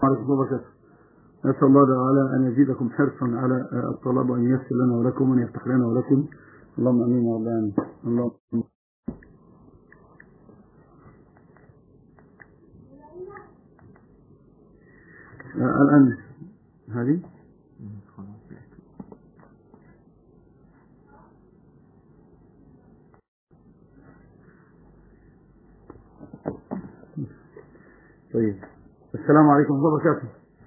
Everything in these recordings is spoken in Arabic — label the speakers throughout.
Speaker 1: عليكم ورحمة الله وبركاته. نسأل الله تعالى أن يزيدكم حرصا على الطلب وأن ييسر لنا ولكم وأن يفتح لنا ولكم. اللهم آمين يا رب العالمين. اللهم الآن هذه طيب. السلام عليكم ورحمة الله وبركاته.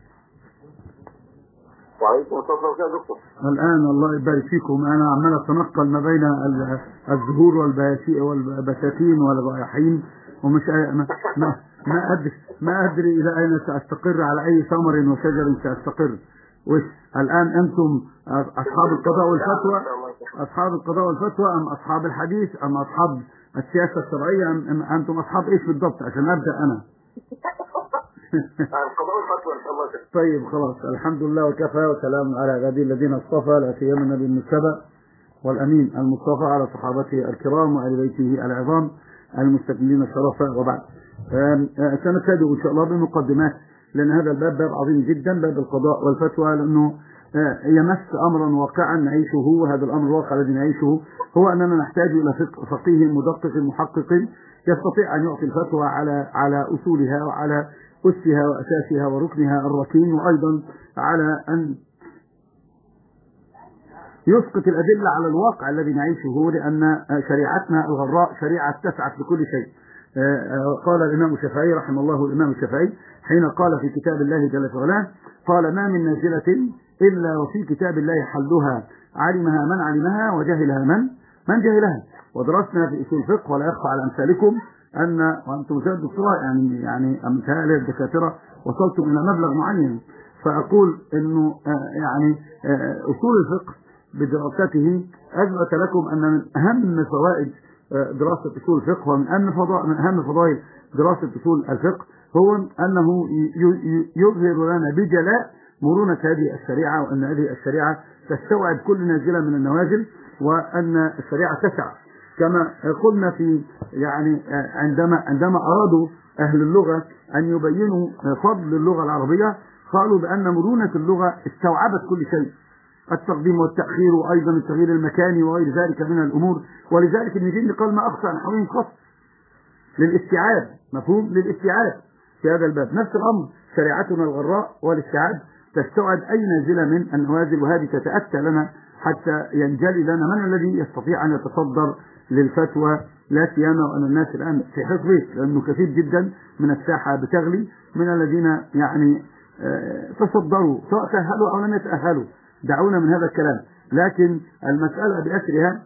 Speaker 2: وعليكم السلام ورحمة الله دكتور.
Speaker 1: الآن الله يبارك فيكم، أنا عمال أتنقل ما بين الزهور والبساتين والرياحين ومش ما أدري إلى أين سأستقر، على أي ثمر وشجر سأستقر. الآن أنتم أصحاب القضاء والفتوى، أم أصحاب الحديث أم أصحاب السياسة الشرعية أم أنتم أصحاب إيش بالضبط عشان أبدأ أنا؟
Speaker 2: القضاء والفتوى إن شاء الله.
Speaker 1: طيب خلاص، الحمد لله وكفى وسلام على عباده الذين اصطفى، لا سيما النبي المجتبى والأمين المصطفى على صحابته الكرام وآل بيته العظام المستكملين الشرف. وبعد سنبتدئ إن شاء الله بالمقدمات، لأن هذا الباب باب عظيم جدا، باب القضاء والفتوى، لأنه يمس أمرا واقعا نعيشه. وهذا الأمر الواقع الذي نعيشه هو أننا نحتاج إلى فقيه مدقق محقق يستطيع أن يعطي الفتوى على أصولها وعلى أسها وأساسها وركنها الركين، وأيضا على أن يسقط الأدلة على الواقع الذي نعيشه، لأن شريعتنا الغراء شريعة تسعف لكل شيء. قال الإمام الشافعي رحمه الله، الإمام الشافعي حين قال في كتاب الله جل وعلا، قال: ما من نازلة إلا وفي كتاب الله حلها، علمها من علمها وجهلها من جهلها. ودرسنا في أصول الفقه، ولا يخفى على أمثالكم أن وأنتم زاد الدكتوراه يعني أمثال الدكاترة وصلتم إلى مبلغ معين، فأقول إنه يعني أصول الفقه بدراسته أثبت لكم أن من أهم فوائد دراسة أصول الفقه ومن أهم فضائل دراسة أصول الفقه هو أنه يظهر لنا بجلاء مرونة هذه الشريعة، وأن هذه الشريعة تستوعب كل نازلة من النوازل، وأن الشريعة تسع. كما قلنا في يعني عندما أرادوا أهل اللغة أن يبينوا فضل اللغة العربية، قالوا بأن مرونة اللغة استوعبت كل شيء، التقديم والتأخير، وأيضا التغيير المكاني وغير ذلك من الأمور. ولذلك النجيم قال: ما أخشى عن حوين قص، للاستيعاب، مفهوم للاستيعاب في هذا الباب. نفس الأمر شريعتنا الغراء والاستيعاب تستوعب أي نازلة من النوازل، وهذه تتأتى لنا حتى ينجلي لنا من الذي يستطيع أن يتصدر للفتوى، لا سيما وأن الناس الآن في حقبة، لأنه كثير جدا من الساحة بتغلي من الذين يعني تصدروا، سواء تأهلوا أو لم يتأهلوا، دعونا من هذا الكلام. لكن المسألة بأسرها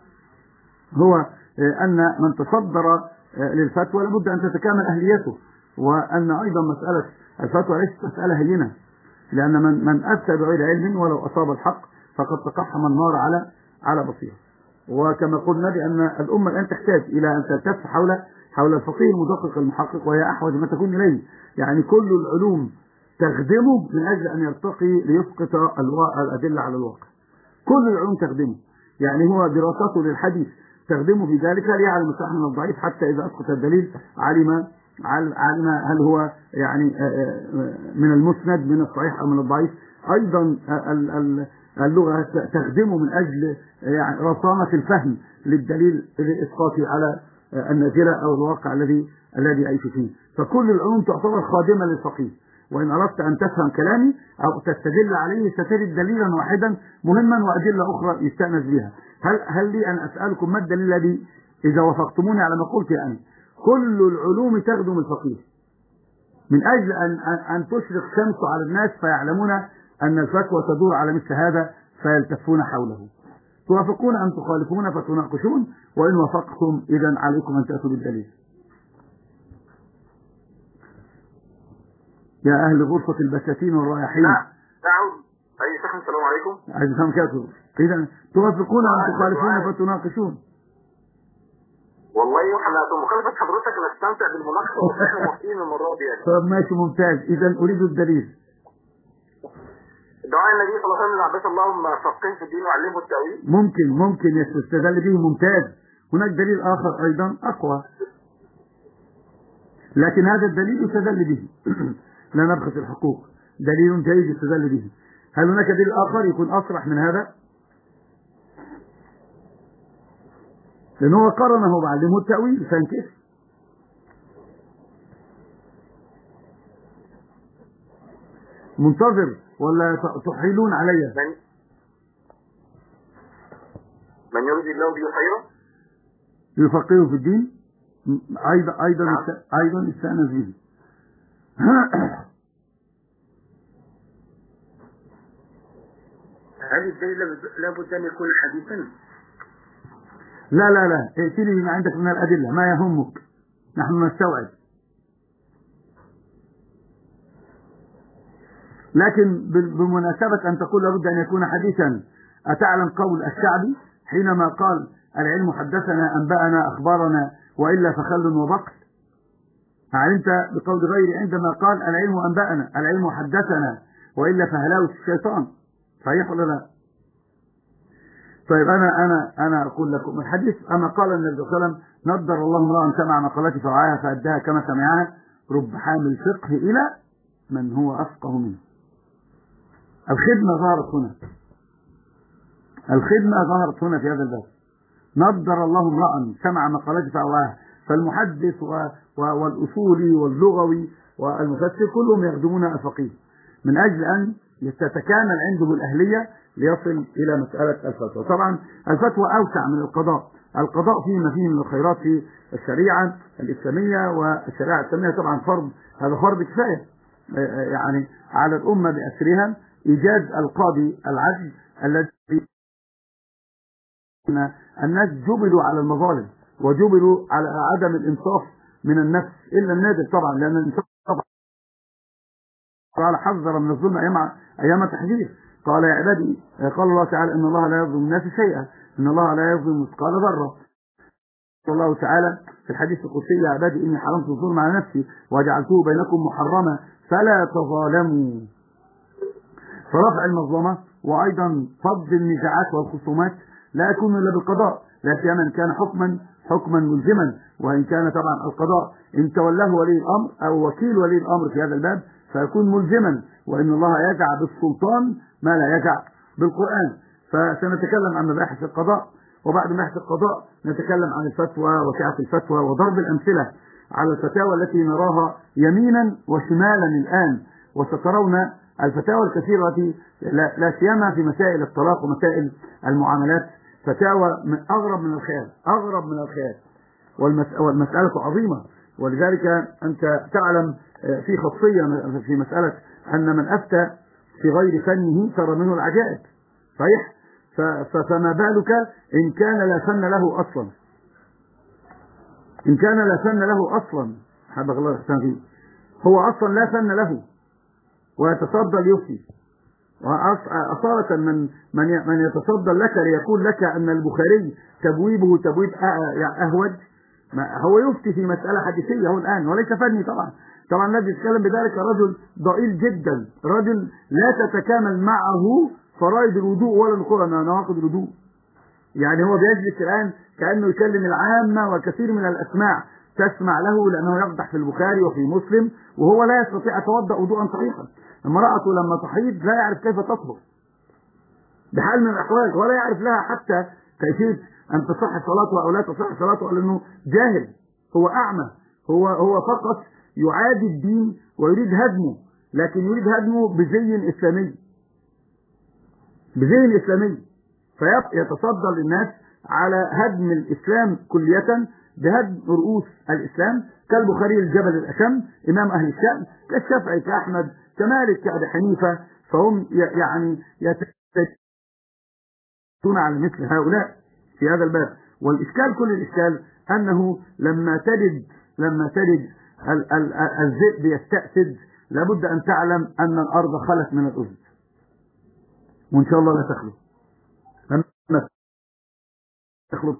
Speaker 1: هو أن من تصدر للفتوى لابد أن تتكامل أهليته، وأن أيضا مسألة الفتوى ليست مسألة هينة، لأن من أفتى بغير علم ولو أصاب الحق فقد تقحم النار على بصيرة. وكما قلنا بأن الأمة الآن تحتاج إلى أن تلتف حول الفقيه المدقق المحقق، وهي أحوج ما تكون إليه. يعني كل العلوم تخدمه من أجل أن يرتقي ليسقط الأدلة على الواقع. كل العلوم تخدمه، يعني هو دراسته للحديث تخدمه في ذلك، ليعلم الصحيح من الضعيف، حتى إذا أسقط الدليل علم هل هو يعني من المسند من الصحيح أو من الضعيف. أيضا اللغة تخدمه من أجل يعني رصانة الفهم للدليل لإسقاطه على النازلة أو الواقع الذي يعيش فيه. فكل العلوم تعتبر خادمة للفقيه، وإن أردت أن تفهم كلامي أو تستدل عليه ستجد دليلا واحدا مهما وأدلة أخرى يستأنس بها. هل لي أن أسألكم ما الدليل الذي إذا وافقتموني على ما قلت يعني كل العلوم تخدم الفقيه من أجل أن تشرق شمسه على الناس فيعلمون أن الفتوى تدور على مثل هذا فيلتفون حوله. توافقون أن تخالفون فتناقشون، وإن وافقتم إذن عليكم أن تأتوا بالدليل. يا أهل غرفة البساتين والرياحين.
Speaker 2: نعم أي شيخ، السلام عليكم.
Speaker 1: عايز أفهم كاتب. إذا توافقون أن تخالفون فتناقشون.
Speaker 2: والله احنا في مخالفة حضرتك نستمتع بالمناقشة واحنا موافقين المرة دي يعني.
Speaker 1: طب ماشي ممتاز، إذا أريد الدليل.
Speaker 2: دعاء النبي صلى الله عليه وسلم عباس اللهم فقهه في الدين وعلمه التأويل.
Speaker 1: ممكن يستدل به، ممتاز. هناك دليل آخر أيضا أقوى، لكن هذا الدليل يستدل به لا نبخس الحقوق. دليل جيد يستدل به. هل هناك دليل آخر يكون أصرح من هذا؟ لأن هو قرنه وعلمه التأويل فانكسر. منتظر ولا تحيلون علي؟
Speaker 2: من يريد الله به خيرا
Speaker 1: يفقهه في الدين. أيضا استأنس به.
Speaker 2: هذه الدليل لابد أن يكون حديثا.
Speaker 1: لا ائتني بما عندك من الأدلة ما يهمك، نحن نستوعب. لكن بمناسبة أن تقول لابد أن يكون حديثا، أتعلم قول الشعبي حينما قال العلم حدثنا أنبأنا أخبارنا وإلا فخل وبقل؟ علمت بقول غيري عندما قال العلم أنبأنا، العلم حدثنا وإلا فهلاوس الشيطان، صحيح ولا لا؟ طيب أنا أقول لكم الحديث أما قال النبي صلى الله عليه وسلم نضر الله امرأ سمع مقالتي فوعاها فأداها كما سمعها، رب حامل فقه إلى من هو أفقه منه. الخدمة ظهرت هنا، الخدمة ظهرت هنا في هذا الباب. نضر الله امرأ سمع مقالتي فوعاها، فالمحدث والأصولي واللغوي والمفسر كلهم يخدمون الفقيه من أجل أن تتكامل عنده الأهلية ليصل إلى مسألة الفتوى. طبعا الفتوى أوسع من القضاء، القضاء فيه ما فيه من الخيرات في الشريعة الإسلامية، والشريعة الإسلامية طبعا فرض، هذا فرض كفاية يعني على الأمة بأسرها إيجاد القاضي العدل الذي الناس جبلوا على المظالم وجبلوا على عدم الإنصاف من النفس إلا النادر طبعا، لأن الإنصاف طبعا قال حذر من الظلم أيام تحذير. قال يا عبادي، قال الله تعالى إن الله لا يظلم الناس شيئا، إن الله لا يظلم مثقال ذرة. قال الله تعالى في الحديث القدسي يا عبادي إني حرمت الظلم على نفسي وجعلته بينكم محرما فلا تظالموا. فرفع المظلمة وأيضا فض النزاعات والخصومات لا يكون إلا بالقضاء، لا سيما إن كان حكما ملزما، وإن كان طبعا القضاء إن تولاه ولي الأمر أو وكيل ولي الأمر في هذا الباب فيكون ملزما، وإن الله يجع بالسلطان ما لا يجع بالقرآن. فسنتكلم عن مباحث القضاء، وبعد مباحث القضاء نتكلم عن الفتوى وسعة الفتوى وضرب الأمثلة على الفتاوى التي نراها يمينا وشمالا الآن، وسترون الفتاوى الكثيرة التي لا سيما في مسائل الطلاق ومسائل المعاملات فتاوى أغرب من الخيال، أغرب من الخيال، والمسألة عظيمة. ولذلك أنت تعلم في خاصية في مسألة أن من أفتى في غير فنه ترى منه العجائب، صحيح؟ فما بالك إن كان لا فن له أصلا، إن كان لا فن له أصلا، حبك الله يحسن فيه، هو أصلا لا فن له ويتصدى ليفتي، وأصالة من يتصدى لك ليقول لك أن البخاري تبويبه تبويب أهوج، هو يفتي في مسألة حديثية هو الآن وليس فني. طبعا الذي يتكلم بذلك رجل ضئيل جدا، رجل لا تتكامل معه فرائض الوضوء ولا نواقض الوضوء. يعني هو بيجلس الآن كأنه يكلم العامة، وكثير من الأسماع تسمع له لأنه يقدح في البخاري وفي مسلم، وهو لا يستطيع توضأ وضوءا صحيحا. امرأته لما تحيض لا يعرف كيف تطهر بحال من الأحوال، ولا يعرف لها حتى كيفية أن تصح صلاته أو لا تصح صلاته، لأنه جاهل، هو أعمى، هو فقط يعادي الدين ويريد هدمه، لكن يريد هدمه بزي إسلامي، بزي إسلامي، فيتصدى للناس على هدم الإسلام كلية بهدم رؤوس الإسلام، كالبخاري الجبل الأشم إمام أهل الشام، كالشافعي كأحمد كمالك كأبي حنيفة، فهم يعني يتجدون على مثل هؤلاء في هذا الباب. والإشكال كل الإشكال أنه لما تجد الذئب يستأسد لابد أن تعلم أن الأرض خلت من الأذن، وإن شاء الله لا تخلو. لما تخلو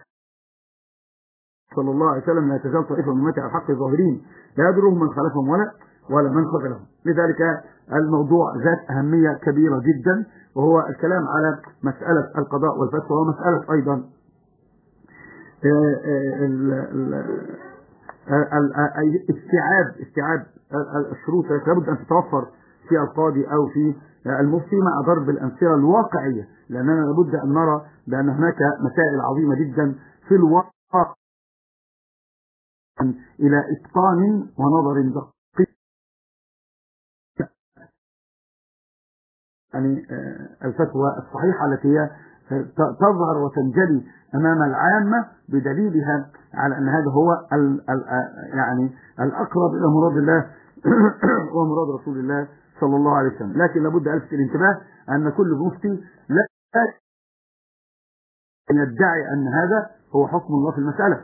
Speaker 1: صلى الله عليه وسلم لا تزال طائفة من أمتي على الحق ظاهرين لا يضرهم من خلفهم ولا من خذلهم. لذلك الموضوع ذات أهمية كبيرة جدا، وهو الكلام على مسألة القضاء والفتوى، ومسألة أيضا استيعاب الشروط التي لابد أن تتوفر في القاضي أو في المفتي مع ضرب الأمثلة الواقعية، لأننا لابد أن نرى بأن هناك مسائل عظيمة جدا في الواقع إلى إتقان ونظر دقيق. يعني الفتوى الصحيحة التي هي تظهر وتنجلي أمام العامة بدليلها على أن هذا هو يعني الأقرب إلى مراد الله ومراد رسول الله صلى الله عليه وسلم. لكن لابد ألفت الانتباه أن كل مفتي لا يدعي أن هذا هو حكم الله في المسألة،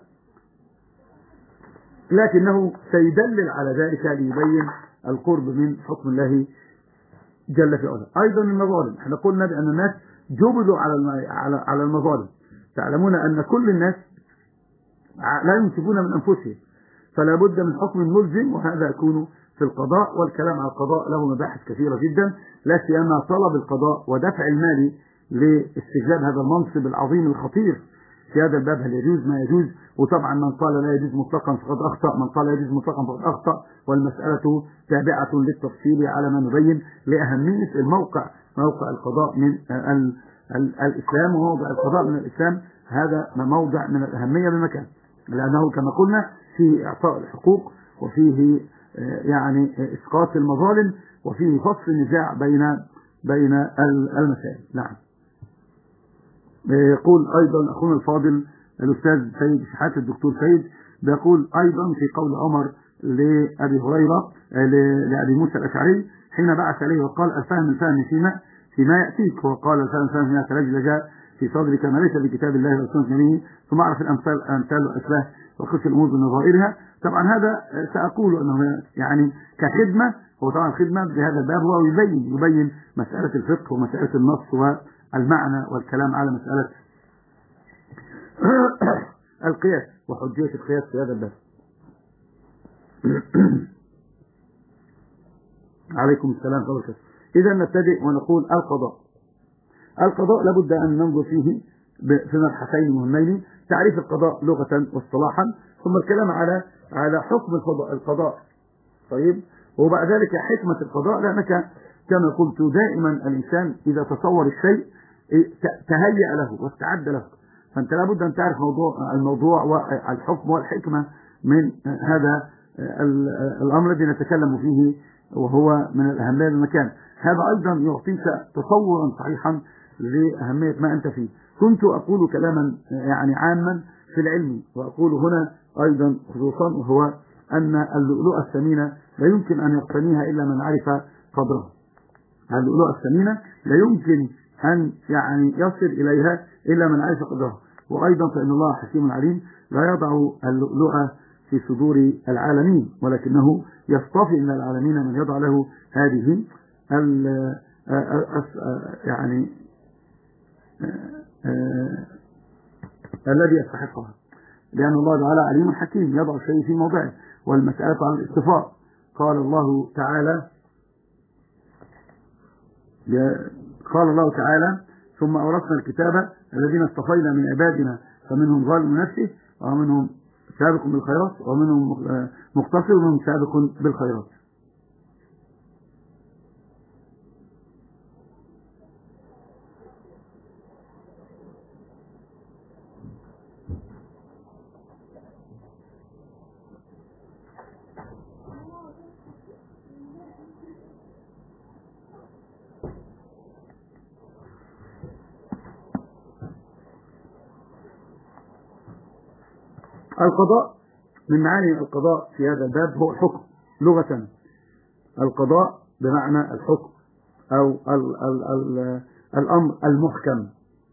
Speaker 1: لكنه سيدلل على ذلك ليبين القرب من حكم الله جل في علاه. أيضا المظالم، احنا قلنا بأن الناس جبلوا على المظالم. تعلمون أن كل الناس لا ينتجون من أنفسهم، فلا بد من حكم ملزم، وهذا يكون في القضاء. والكلام على القضاء له مباحث كثيرة جدا، لا سيما طلب القضاء ودفع المال لاستجلاب هذا المنصب العظيم الخطير في هذا الباب. هل يجوز ما يجوز؟ وطبعا من قال لا يجوز مطلقا فقد أخطأ، من قال لا يجوز مطلقا فقد أخطأ. والمسألة تابعة للتفصيل على ما نبين لأهمية موقع القضاء من الإسلام، وموضع القضاء من الإسلام هذا موضع من الأهمية بمكان، لأنه كما قلنا فيه إعطاء الحقوق، وفيه يعني إسقاط المظالم، وفيه فصل النزاع بين المسائل. نعم. يقول أيضا أخونا الفاضل الأستاذ سيد شحات الدكتور سيد، بيقول أيضا في قول عمر لأبي هريرة لأبي موسى الأشعري حين بعث إليه وقال الفهم فيما يأتيك، وقال الفهم فيما كرجل جاء في صدرك ما ليس بكتاب الله وسنة نبيه، ثم أعرف الأمثال والأشباه وقص الأمور بنظائرها. طبعا هذا سأقول أنه يعني كخدمة، هو طبعا خدمة بهذا الباب، هو يبين مسألة الفقه ومسألة النص والمعنى والكلام على مسألة القياس وحجية القياس في هذا الباب. عليكم السلام ورحمة الله. إذا نبتدئ ونقول القضاء لابد أن ننظر فيه في مبحثين مهمين: تعريف القضاء لغة واصطلاحا، ثم الكلام على حكم القضاء. طيب، وبعد ذلك حكمة القضاء، لأنك كما قلت دائما الإنسان إذا تصور الشيء تهيأ له واستعد له، فأنت لابد أن تعرف الموضوع والحكم والحكمة من هذا الأمر الذي نتكلم فيه، وهو من الأهمية المكان. هذا أيضا يعطيك تصورا صحيحا لأهمية ما أنت فيه. كنت أقول كلاما يعني عاما في العلم، وأقول هنا أيضا خصوصا، وهو أن اللؤلؤة الثمينة لا يمكن أن يقتنيها إلا من عرف قدرها. اللؤلؤة الثمينة لا يمكن أن يعني يصل إليها إلا من عرف قدرها. وأيضا فإن الله حكيم عليم لا يضع اللؤلؤة في صدور العالمين، ولكنه يصطفي من العالمين من يضع له هذه يعني الذي يستحقها، لأن الله تعالى عليم حكيم يضع الشيء في موضعه، والمسألة عن الاصطفاء. قال الله تعالى ثم أورثنا الكتاب الذين اصطفينا من عبادنا فمنهم ظالم نفسه ومنهم سابق بالخيرات ومنهم مقتصد ومنهم سابق بالخيرات. القضاء من معاني القضاء في هذا الباب هو الحكم لغة. القضاء بمعنى الحكم أو الأمر المحكم.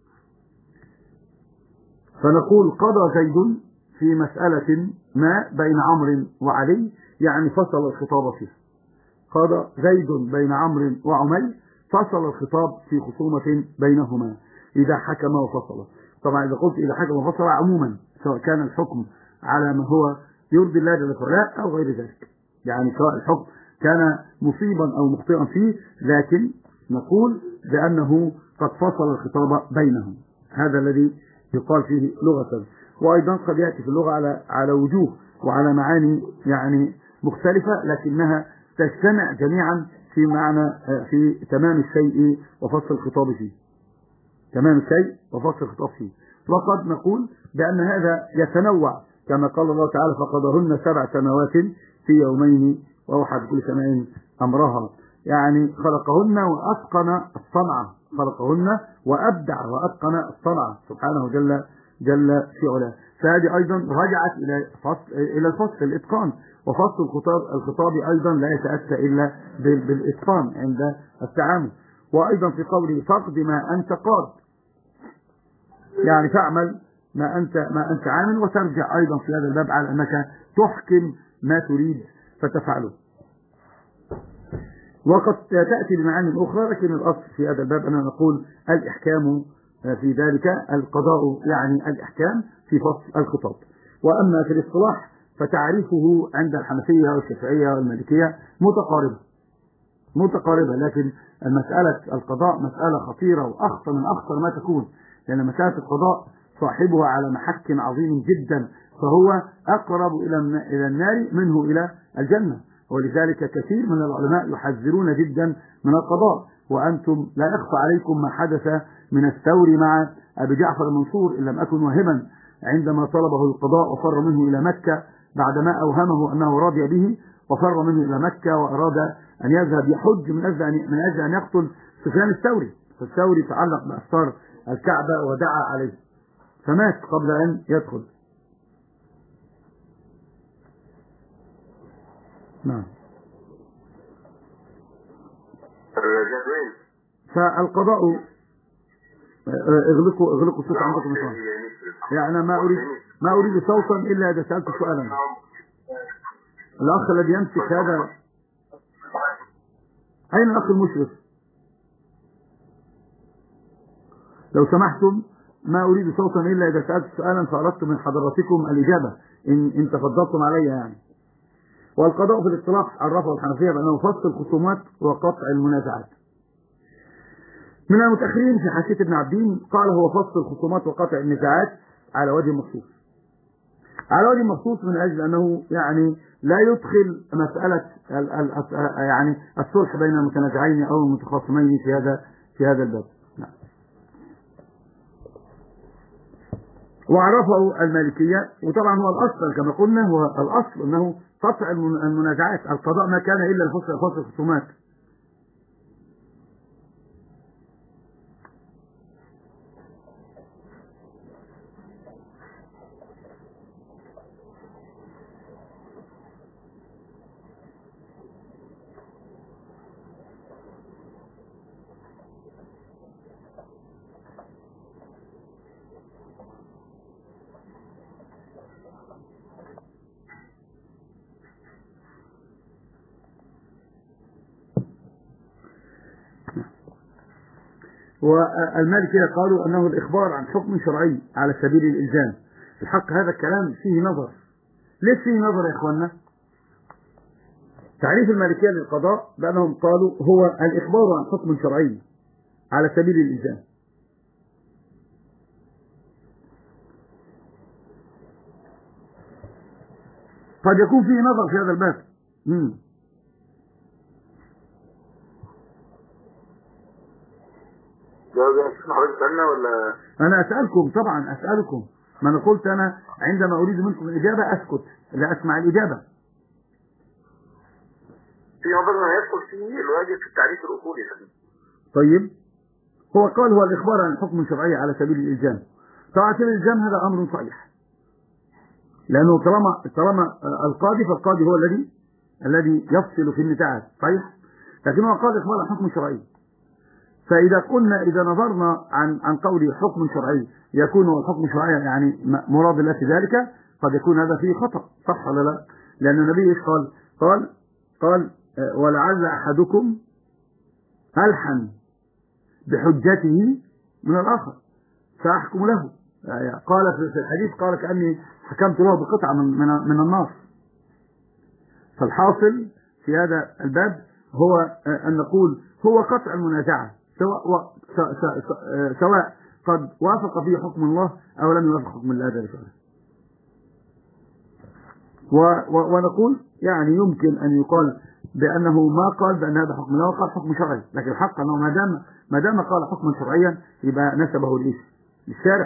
Speaker 1: فنقول قضى زيد في مسألة ما بين عمرو وعلي، يعني فصل الخطاب فيه. قضى زيد بين عمرو وعمي، فصل الخطاب في خصومة بينهما إذا حكم وفصل. طبعا إذا قلت إذا حكم وفصل عموما، سواء كان الحكم على ما هو يرضي الله جل وعلا أو غير ذلك، يعني سواء الحكم كان مصيبا أو مخطئا فيه، لكن نقول بأنه قد فصل الخطاب بينهم. هذا الذي يقال فيه لغة. وأيضا قد يأتي في اللغة على وجوه وعلى معاني يعني مختلفة، لكنها تجتمع جميعا في معنى في تمام الشيء وفصل الخطاب فيه، تمام الشيء وفصل الخطاب فيه. وقد نقول بأن هذا يتنوع كما قال الله تعالى فقضاهن 7 سماوات في يومين وأوحى بكل سماء أمرها، يعني خلقهن وأتقن الصنعة، خلقهن وأبدع وأتقن الصنعة سبحانه جل في علاه. فهذه أيضا رجعت إلى الفصل الإتقان، وفصل الخطاب أيضا لا يتأتى إلا بالإتقان عند التعامل. وأيضا في قوله فاقض ما أنت قاض، يعني فاعمل ما أنت عامل، وترجع أيضا في هذا الباب على أنك تحكم ما تريد فتفعله. وقد تأتي بمعاني أخرى، لكن الأصل في هذا الباب أننا نقول الإحكام في ذلك القضاء، يعني الإحكام في فصل الخطاب. وأما في الاصطلاح فتعريفه عند الحنفية والشافعية والمالكية متقاربة، لكن المسألة القضاء مسألة خطيرة وأخطر من أخطر ما تكون، لأن مسألة القضاء صاحبها على محك عظيم جدا، فهو أقرب إلى النار منه إلى الجنة. ولذلك كثير من العلماء يحذرون جدا من القضاء. وأنتم لا يخفى عليكم ما حدث من الثوري مع أبي جعفر المنصور إن لم أكن واهما، عندما طلبه القضاء وفر منه إلى مكة بعدما أوهمه أنه راضي به، وفر منه إلى مكة وأراد أن يذهب يحج من أجل أن يقتل سفيان الثوري، فالثوري تعلق بأستار الكعبة ودعا عليه فمات قبل أن يدخل. نعم. فالقضاء اغلقوا الصوت عندكم مثلا، يعني ما أريد صوتا إلا إذا سألت سؤالا. الأخ الذي يمسك هذا أين الأخ المشرف؟ لو سمحتم ما أريد صوتا إلا إذا سألت سؤالا فأردت من حضراتكم الإجابة إن تفضلتم علي يعني. والقضاء في الاصطلاح عرفه الحنفية بأنه فصل الخصومات وقطع المنازعات. من المتأخرين في حاشية ابن عبدين قال هو فصل الخصومات وقطع النزاعات على وجه مخصوص، على وجه مخصوص من أجل أنه يعني لا يدخل مسألة يعني الصلح بين المتنازعين أو المتخاصمين في هذا الباب. نعم. وعرفه المالكية، وطبعا هو الأصل كما قلنا، هو الأصل أنه قطع المنازعات، القضاء ما كان إلا فصل الخصومات. والمالكية قالوا أنه الإخبار عن حكم شرعي على سبيل الإلزام. الحق هذا الكلام فيه نظر. ليش فيه نظر يا إخواننا؟ تعريف المالكية للقضاء بأنهم قالوا هو الإخبار عن حكم شرعي على سبيل الإلزام. قد يكون فيه نظر في هذا الباب.
Speaker 2: حضرتك تسألنا ولا؟
Speaker 1: أنا أسألكم طبعا، أسألكم. ما أنا قلت أنا عندما أريد منكم الإجابة أسكت لا أسمع الإجابة.
Speaker 2: في نظر ما يدخل فيه الواجب في التعريف الأصولي.
Speaker 1: طيب هو قال هو الإخبار عن حكم شرعي على سبيل الإلزام. طبعا الإلزام هذا أمر صحيح، لأنه طالما القاضي فالقاضي هو الذي يفصل في النزاعات، صحيح. لكن هو قال إخبار عن حكم شرعي. فإذا قلنا إذا نظرنا عن قول حكم شرعي يكون هو الحكم الشرعي يعني مراد الله في ذلك، قد يكون هذا فيه خطأ، صح ولا لا؟ لأن النبي ايش قال ولعل أحدكم ألحن بحجته من الآخر فأحكم له. قال في الحديث قال كأني حكمت له بقطعة من النار. فالحاصل في هذا الباب هو أن نقول هو قطع المنازعة سواء قد وافق فيه حكم الله أو لم يوافق حكم الله ذلك. ونقول يعني يمكن أن يقال بأنه ما قال بأن هذا حكم، لا قال حكم شرعي، لكن الحق أنه ما دام قال حكما شرعيا يبقى نسبه للشارع.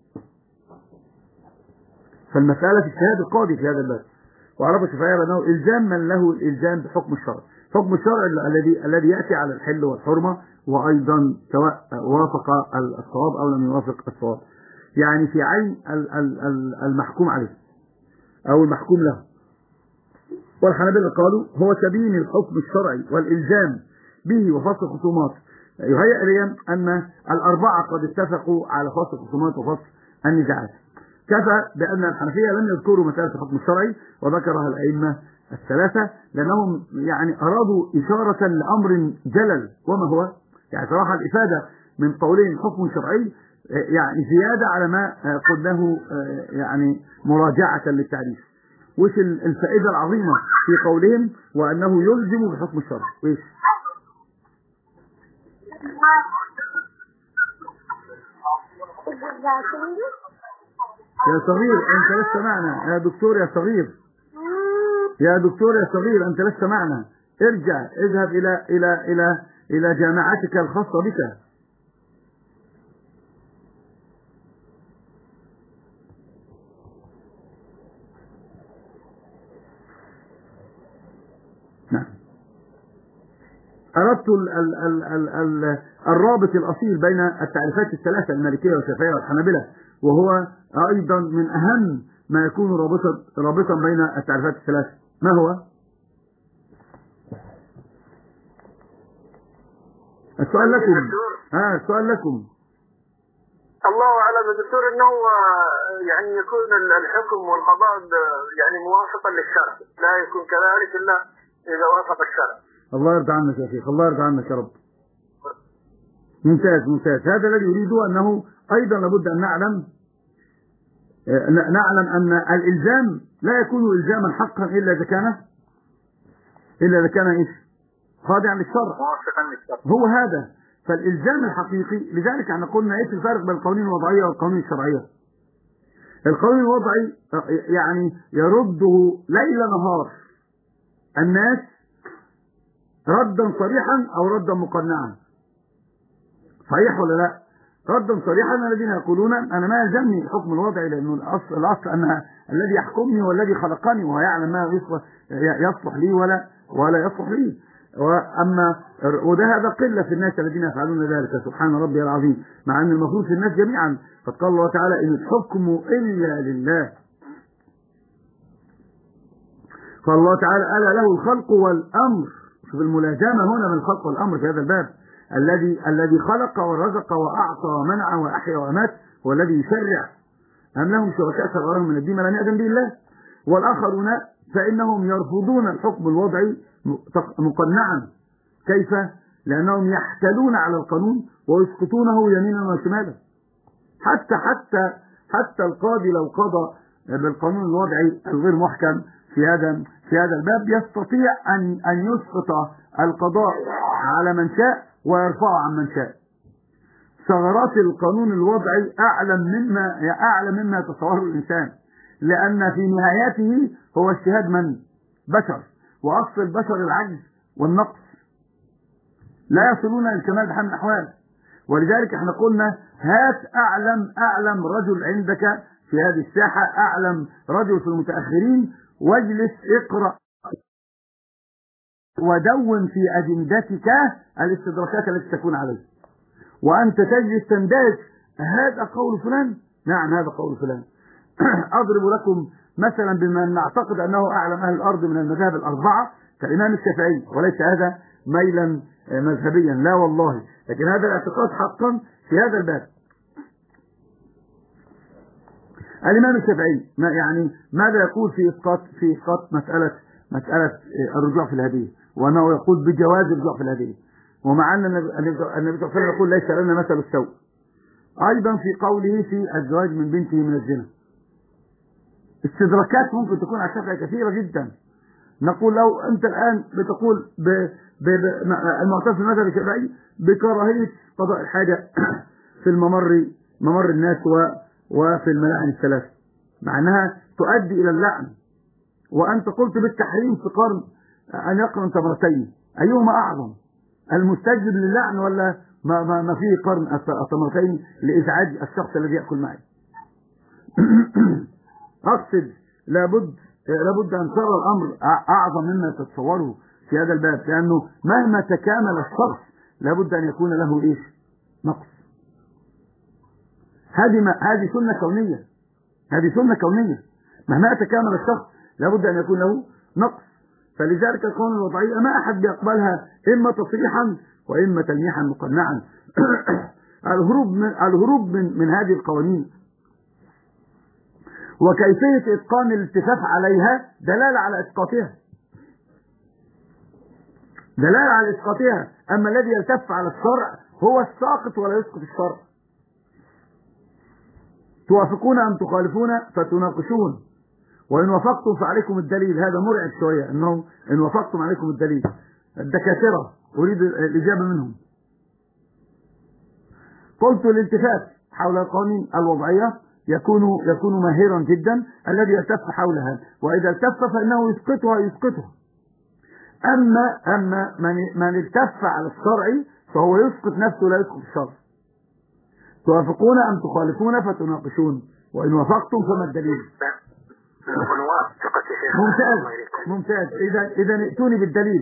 Speaker 1: فالمسألة في اجتهاد القاضي في هذا الباب. وعرف الشافعية بأنه إلزام من له الإلزام بحكم الشرع، حكم الشرع الذي يأتي على الحل والحرمة، وأيضا سواء وافق الصواب أو لم يوافق الصواب، يعني في عين المحكوم عليه أو المحكوم له. والحنابلة قالوا هو تبيين الحكم الشرعي والإلزام به وفصل الخصومات. يهيأ لي أن الأربعة قد اتفقوا على فصل الخصومات وفصل النزاعات. كفى بأن الحنفية لم يذكروا مسألة الحكم الشرعي، وذكرها الأئمة الثلاثة لأنهم يعني أرادوا إشارة لأمر جلل. وما هو؟ يعني صراحة الإفادة من قولين حكم شرعي يعني زيادة على ما قلناه يعني مراجعة للتعريف. وش الفائدة العظيمة في قولهم وأنه يلزم بحكم الشرع؟ ويش؟ يا صغير أنت لست معنا، يا دكتور يا صغير، يا دكتور يا صغير أنت لست معنا، ارجع اذهب إلى جامعتك الخاصة بك. نعم. أردت الرابط الأصيل بين التعريفات الثلاثة المالكية والشافعية والحنابلة، وهو أيضا من أهم ما يكون رابطا بين التعريفات الثلاثة. ما هو؟ السؤال لكم. السؤال لكم.
Speaker 2: الله أعلم يا دكتور أنه يعني يكون الحكم والقضاء يعني موافقا للشرع، لا يكون كذلك إلا إذا وافق الشرع.
Speaker 1: الله يرضى عنك يا شيخ، الله يرضى عنك يا رب. ممتاز ممتاز. هذا الذي يريده أنه أيضا لابد أن نعلم أن الإلزام لا يكون إلزاما حقا إلا إذا كان إيش؟ خاضعا للشرع. هو هذا. فالإلزام الحقيقي، لذلك احنا قلنا إيش الفرق بين القوانين الوضعية والقوانين الشرعية. القانون الوضعي يعني يرده ليل نهار الناس ردا صريحا أو ردا مقنعا. صحيح ولا لا؟ ردا صريحا الذين يقولون أنا ما يلزمني الحكم الوضعي، لأنه الأصل أن الذي يحكمني هو الذي خلقني وهو يعلم ما يصلح لي ولا يصلح لي. هذا قلة في الناس الذين يفعلون ذلك، سبحان ربي العظيم، مع أن المفروض في الناس جميعا. قد قال الله تعالى إن الحكم إلا لله. قال الله تعالى ألا له الخلق والأمر. شوف الملازمة هنا من الخلق والأمر في هذا الباب. الذي خلق ورزق وأعطى ومنع وأحيا وأمات هو الذي يشرع. أم لهم شركاء شرعوا لهم من الدين ما لم يأذن به الله. والآخرون فإنهم يرفضون الحكم الوضعي مقنعا. كيف؟ لأنهم يحتلون على القانون ويسقطونه يمينا وشمالا. حتى القاضي لو قضى بالقانون الوضعي الغير محكم في هذا الباب يستطيع أن يسقط القضاء على من شاء ويرفعه عن من شاء. ثغرات القانون الوضعي أعلى مما يتصوره الإنسان، لأن في نهايته هو اجتهاد من؟ بشر، وأصل البشر العجز والنقص، لا يصلون للكمال بحال من الأحوال. ولذلك احنا قلنا هات أعلم رجل عندك في هذه الساحة، أعلم رجل في المتأخرين، واجلس اقرأ ودون في أجندتك الاستدراكات التي تكون عليه، وأنت تجلس تندهش هذا قول فلان، نعم هذا قول فلان. أضرب لكم مثلا بما نعتقد أنه أعلم أهل الأرض من المذاهب الأربعة كالإمام الشافعي، وليس هذا ميلا مذهبيا، لا والله، لكن هذا الاعتقاد حقا في هذا الباب. الإمام الشافعي يعني ماذا يقول في إسقاط مسألة الرجوع في الهدية، وأنه يقول بجواز الرجوع في الهدية، ومع أن النبي صلى الله عليه وسلم يقول ليس لنا مثل السوء. أيضا في قوله في الزواج من بنته من الزنا. استدراكات ممكن تكون على الشافعي كثيرة جدا. نقول لو أنت الآن بتقول المعترف في المذهب الشافعي بكراهية قضاء الحاجة في ممر الناس وفي الملاعن الثلاث، مع أنها تؤدي إلى اللعن، وأنت قلت بالتحريم في قرن أن يقرن تمرتين، أيهما أعظم؟ المستجد للعن ولا ما فيه قرن التمرتين لإزعاج الشخص الذي يأكل معي؟ أقصد لابد أن ترى الأمر أعظم مما تتصوره في هذا الباب، لأنه مهما تكامل الشخص لابد أن يكون له إيش؟ نقص. هذه سنة كونية، هذه سنة كونية، مهما تكامل الشخص لابد أن يكون له نقص. فلذلك القوانين الوضعية ما أحد بيقبلها إما تصريحا وإما تلميحا مقنعا. الهروب من هذه القوانين وكيفية إتقان الالتفاف عليها دلالة على إسقاطها، دلالة على إسقاطها. أما الذي يلتف على الشرع هو الساقط ولا يسقط الشرع. توافقون أم تخالفون فتناقشون، وإن وافقتم فعليكم الدليل. هذا مرعب شوية، أنه إن وافقتم عليكم الدليل. الدكاترة أريد الإجابة منهم. قلت الالتفات حول القوانين الوضعية يكون ماهرا جدا الذي يلتف حولها، وإذا التف فإنه يسقطها. أما من التف على الشرع فهو يسقط نفسه لا يسقط الشرع. توافقون أم تخالفون فتناقشون، وإن وافقتم فما الدليل؟ ممتاز. إذا ائتوني بالدليل.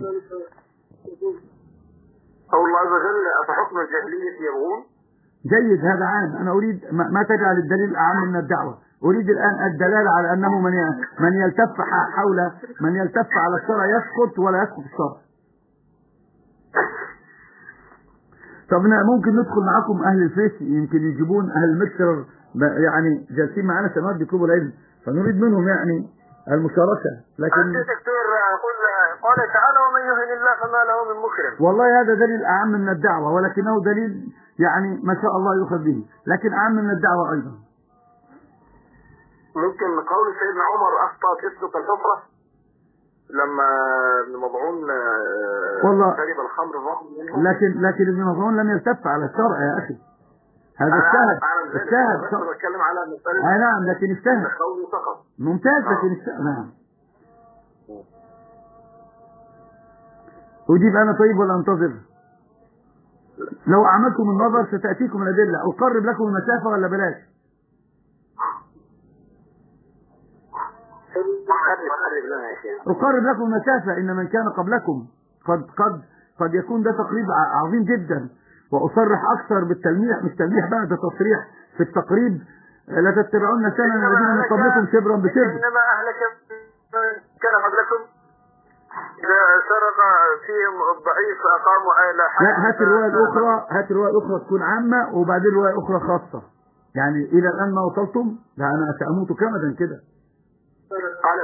Speaker 2: قول الله عز وجل أفحكم الجاهلية يبغون.
Speaker 1: جيد، هذا عام. أنا أريد ما تجعل الدليل أعم من الدعوة. أريد الآن الدلالة على أنه من يلتف على الشرع يسقط ولا يسقط الشرع. طب ممكن ندخل معكم أهل الفيس، يمكن يجيبون أهل المكسر يعني جالسين معنا سنوات بيطلبوا العلم، فنريد منهم يعني المشاركة. لكن
Speaker 2: دكتور قال تعالى ومن يهن الله فما له من مكرم.
Speaker 1: والله هذا دليل أعم من الدعوة، ولكنه دليل يعني ما شاء الله يؤخذ به، لكن أعم من الدعوة أيضا.
Speaker 2: ممكن قول سيدنا عمر أخطأ تسلك الحفرة لما ابن مضعون شرب الخمر الرغم منه.
Speaker 1: لكن ابن مضعون لم يلتف على الشرع يا أخي. هذا اجتهد.
Speaker 2: أنا بتكلم على مسألة.
Speaker 1: نعم، لكن اجتهد. ممتاز، لكن اجتهد. نعم. أجيب أنا طيب ولا أنتظر؟ لو عملتم النظر ستأتيكم الأدلة. أقرب لكم المسافة ولا بلاش؟ أقرب لكم المسافة. إن من كان قبلكم قد يكون ده تقريب عظيم جدا، وأصرح أكثر بالتلميح، مش تلميح بقى، ده تصريح في التقريب. لا تتبعون سنن الذين من قبلكم شبرا بشبر.
Speaker 2: إنما أهلك كان قبلكم إذا سرق فيهم الضعيف أقاموا على حد.
Speaker 1: لا، هات الرواية الأخرى تكون عامة، وبعدين رواية أخرى خاصة. يعني إلى الآن ما وصلتم؟ لا، أنا سأموت كمدا كده.
Speaker 2: قال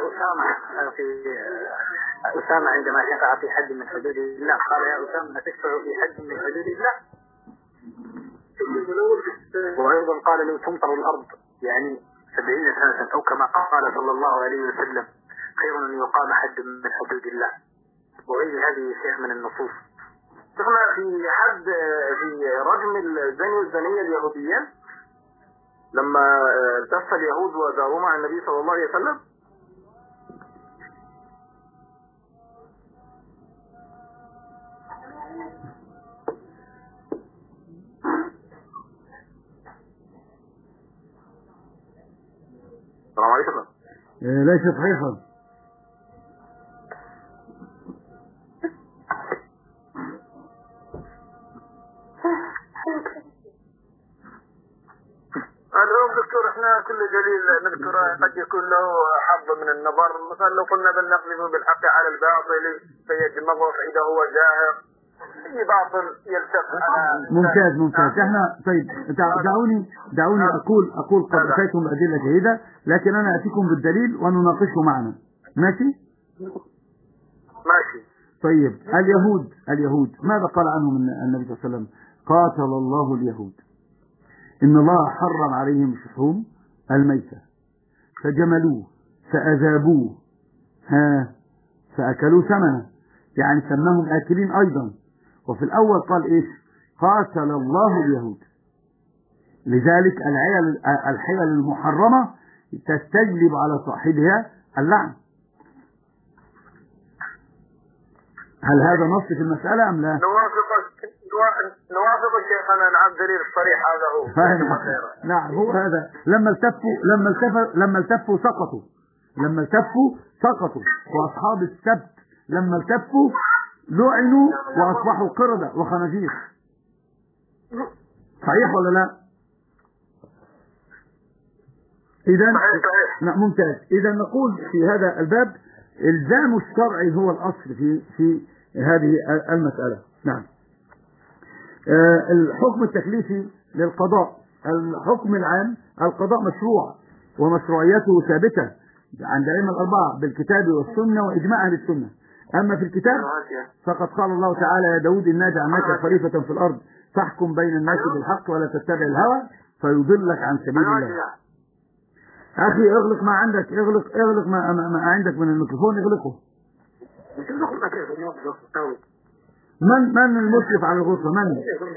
Speaker 2: أسامة عندما شفع في حد من حدود الله قال يا أسامة تشفع في حد من حدود الله. وأيضا قال لو تمطر الأرض يعني 70 سنة أو كما قال صلى الله عليه وسلم خير أن يقام حد من حدود الله. وغير هذه شيء من النصوص. شفنا في حد في رجم الزاني والزانية اليهوديين لما التف اليهود وداروا مع النبي صلى الله عليه وسلم. السلام عليكم.
Speaker 1: ليس صحيحا.
Speaker 2: اليوم دكتور احنا كل دليل نذكره قد يكون له حظ من النظر. مثلا لو قلنا بل نقذف بالحق على الباطل فيدمغه فإذا هو زاهق، اي باطل يلتف على.
Speaker 1: ممتاز. احنا طيب دعوني اقول قد اتيتم بأدلة جيدة، لكن انا اتيكم بالدليل ونناقشه معنا. ماشي. طيب اليهود ماذا قال عنهم النبي صلى الله عليه وسلم؟ قاتل الله اليهود، إن الله حرم عليهم شحوم الميتة فجملوه فأذابوه فأكلوا ثمنه، يعني سماهم آكلين أيضا. وفي الأول قال إيش؟ قاتل الله اليهود. لذلك الحيل المحرمة تستجلب على صاحبها اللعن. هل هذا نص في المسألة أم لا؟
Speaker 2: نوافق شيخنا. نعم، دليل الصريح هذا هو.
Speaker 1: نعم هو هذا. لما التفوا سقطوا وأصحاب السبت لما التفوا لعنوا وأصبحوا قردة وخنازير. صحيح ولا لا؟ إذا ممتاز. إذا نقول في هذا الباب إلزام الشرع هو الأصل في هذه المسألة. نعم. الحكم التكليفي للقضاء، الحكم العام، القضاء مشروع ومشروعيته ثابتة عند الأئمة الأربعة بالكتاب والسنة وإجماع أهل السنة. أما في الكتاب فقد قال الله تعالى: يا داود إنا جعلناك خليفة في الأرض فاحكم بين الناس بالحق ولا تتبع الهوى فيضلك عن سبيل الله. أخي اغلق ما عندك، اغلق ما عندك من الميكروفون، اغلقه. من المشرف على الغرفة؟ من؟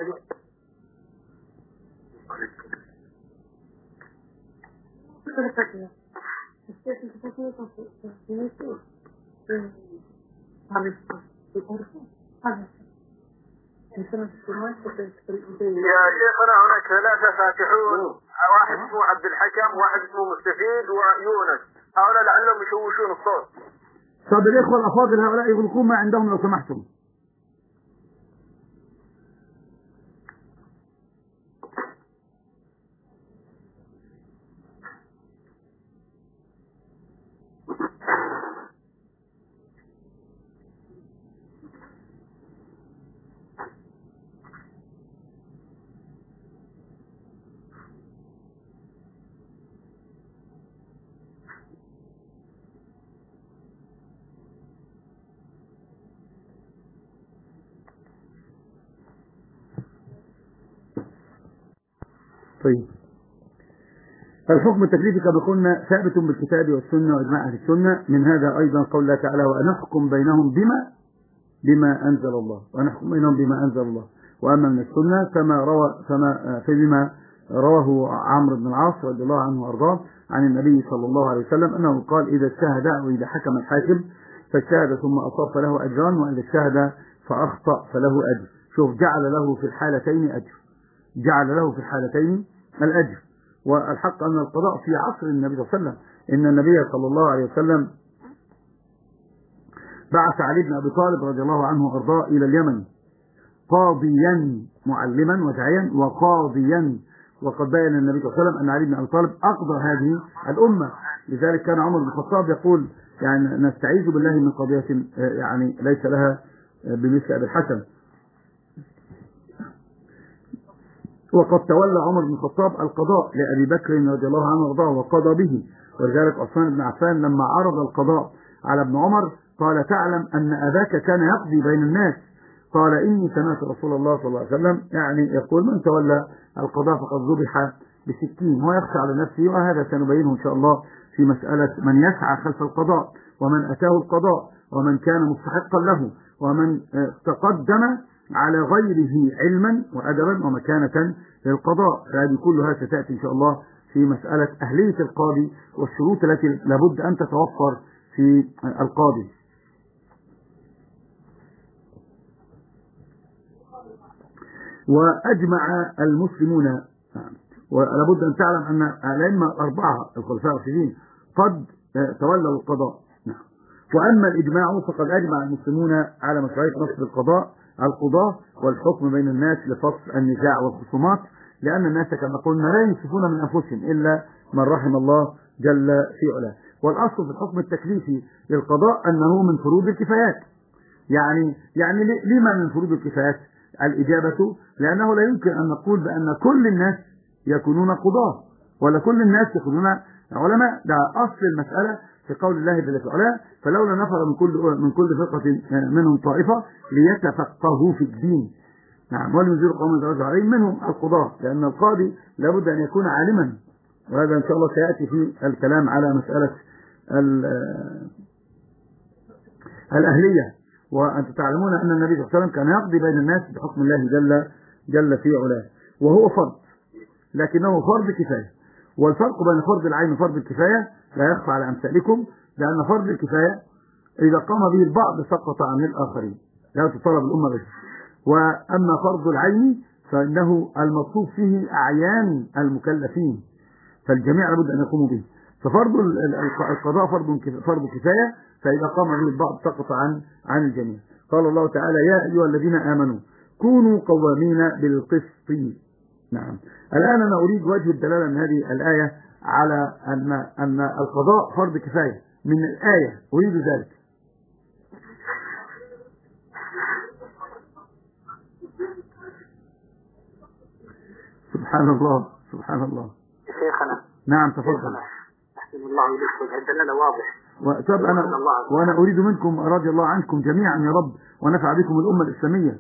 Speaker 2: يا شيخنا هناك 3 فاتحون، واحد اسمه عبد الحكم، واحد اسمه مستفيد، ويونس. هؤلاء لعلهم يشوشون الصوت.
Speaker 1: طب الإخوة الأفاضل هؤلاء يغلقون ما عندهم لو سمحتم. طيب، الحكم التكليفي كما قلنا ثابت بالكتاب والسنة وإجماع أهل السنة. من هذا أيضا قول الله تعالى: ونحكم بينهم بما أنزل الله، ونحكم بينهم بما أنزل الله. وأما من السنة فبما رواه عمرو بن العاص رضي الله عنه وأرضاه عن النبي صلى الله عليه وسلم أنه قال: إذا اجتهد أو إذا حكم الحاكم فاجتهد ثم أصاب فله أجران، وإذا اجتهد فأخطأ فله أجر. شوف، جعل له في الحالتين الأجر. والحق أن القضاء في عصر النبي صلى الله عليه وسلم، إن النبي صلى الله عليه وسلم بعث علي بن أبي طالب رضي الله عنه وأرضاه إلى اليمن قاضيا، معلما وداعيا وقاضيا. وقد بين النبي صلى الله عليه وسلم أن علي بن أبي طالب أقضى هذه الأمة. لذلك كان عمر بن الخطاب يقول: يعني نستعيذ بالله من قضية يعني ليس لها بمثل أبي الحسن. وقد تولى عمر بن الخطاب القضاء لأبي بكر رضي الله عنه وارضاه وقضى به. ولذلك عثمان بن عفان لما عرض القضاء على ابن عمر قال: تعلم أن أباك كان يقضي بين الناس. قال: إني سمعت رسول الله صلى الله عليه وسلم يعني يقول: من تولى القضاء فقد ذبح ب60. هو يخشى على نفسه، وهذا سنبينه إن شاء الله في مسألة من يسعى خلف القضاء، ومن أتاه القضاء، ومن كان مستحقا له، ومن تقدم على غيره علما وأدبا ومكانة للقضاء. فهذه كلها ستأتي إن شاء الله في مسألة أهلية القاضي والشروط التي لابد أن تتوفر في القاضي. وأجمع المسلمون، ولابد أن تعلم أن الأئمة الأربعة الخلفاء الراشدين قد تولوا القضاء. وأما الإجماع فقد أجمع المسلمون على مشروعية نصب القضاة والحكم بين الناس لفصل النزاع والخصومات، لأن الناس كما قلنا لا ينصفون من أنفسهم إلا من رحم الله جل في علاه. والأصل في الحكم التكليفي للقضاء أنه من فروض الكفايات. يعني لما من فروض الكفايات؟ الإجابة لأنه لا يمكن أن نقول بأن كل الناس يكونون قضاة ولا كل الناس يكونون علماء. ده أصل المسألة في قول الله جل في علاه: فلولا نفر من كل فرقة منهم طائفة ليتفقهوا في الدين. نعم، ولينذروا قوما يتوجه عليهم منهم القضاة، لأن القاضي لابد أن يكون عالما. وهذا إن شاء الله سيأتي في الكلام على مسألة الأهلية. وأنتم تعلمون أن النبي صلى الله عليه وسلم كان يقضي بين الناس بحكم الله جل في علاه، وهو فرض لكنه فرض كفاية. والفرق بين فرض العين وفرض الكفاية لا يخفى على أمثالكم، لأن فرض الكفاية إذا قام به البعض سقط عن الآخرين. لا تطالب الأمة به. وأما فرض العين فإنه المطلوب فيه أعيان المكلفين، فالجميع لابد أن يقوموا به. ففرض القضاء فرض كفاية، فإذا قام به البعض سقط عن الجميع. قال الله تعالى: يا أيها الذين آمنوا كونوا قوامين بالقسط. نعم. الآن أنا أريد وجه الدلالة من هذه الآية على أن القضاء فرض كفاية. من الآية أريد ذلك. سبحان الله سبحان الله.
Speaker 2: شيخنا.
Speaker 1: نعم تفضل.
Speaker 2: أحسن الله إليك، وجه الدلالة واضح.
Speaker 1: طب وأنا أريد منكم رضي الله عنكم جميعا يا رب، ونفع بكم الأمة الإسلامية.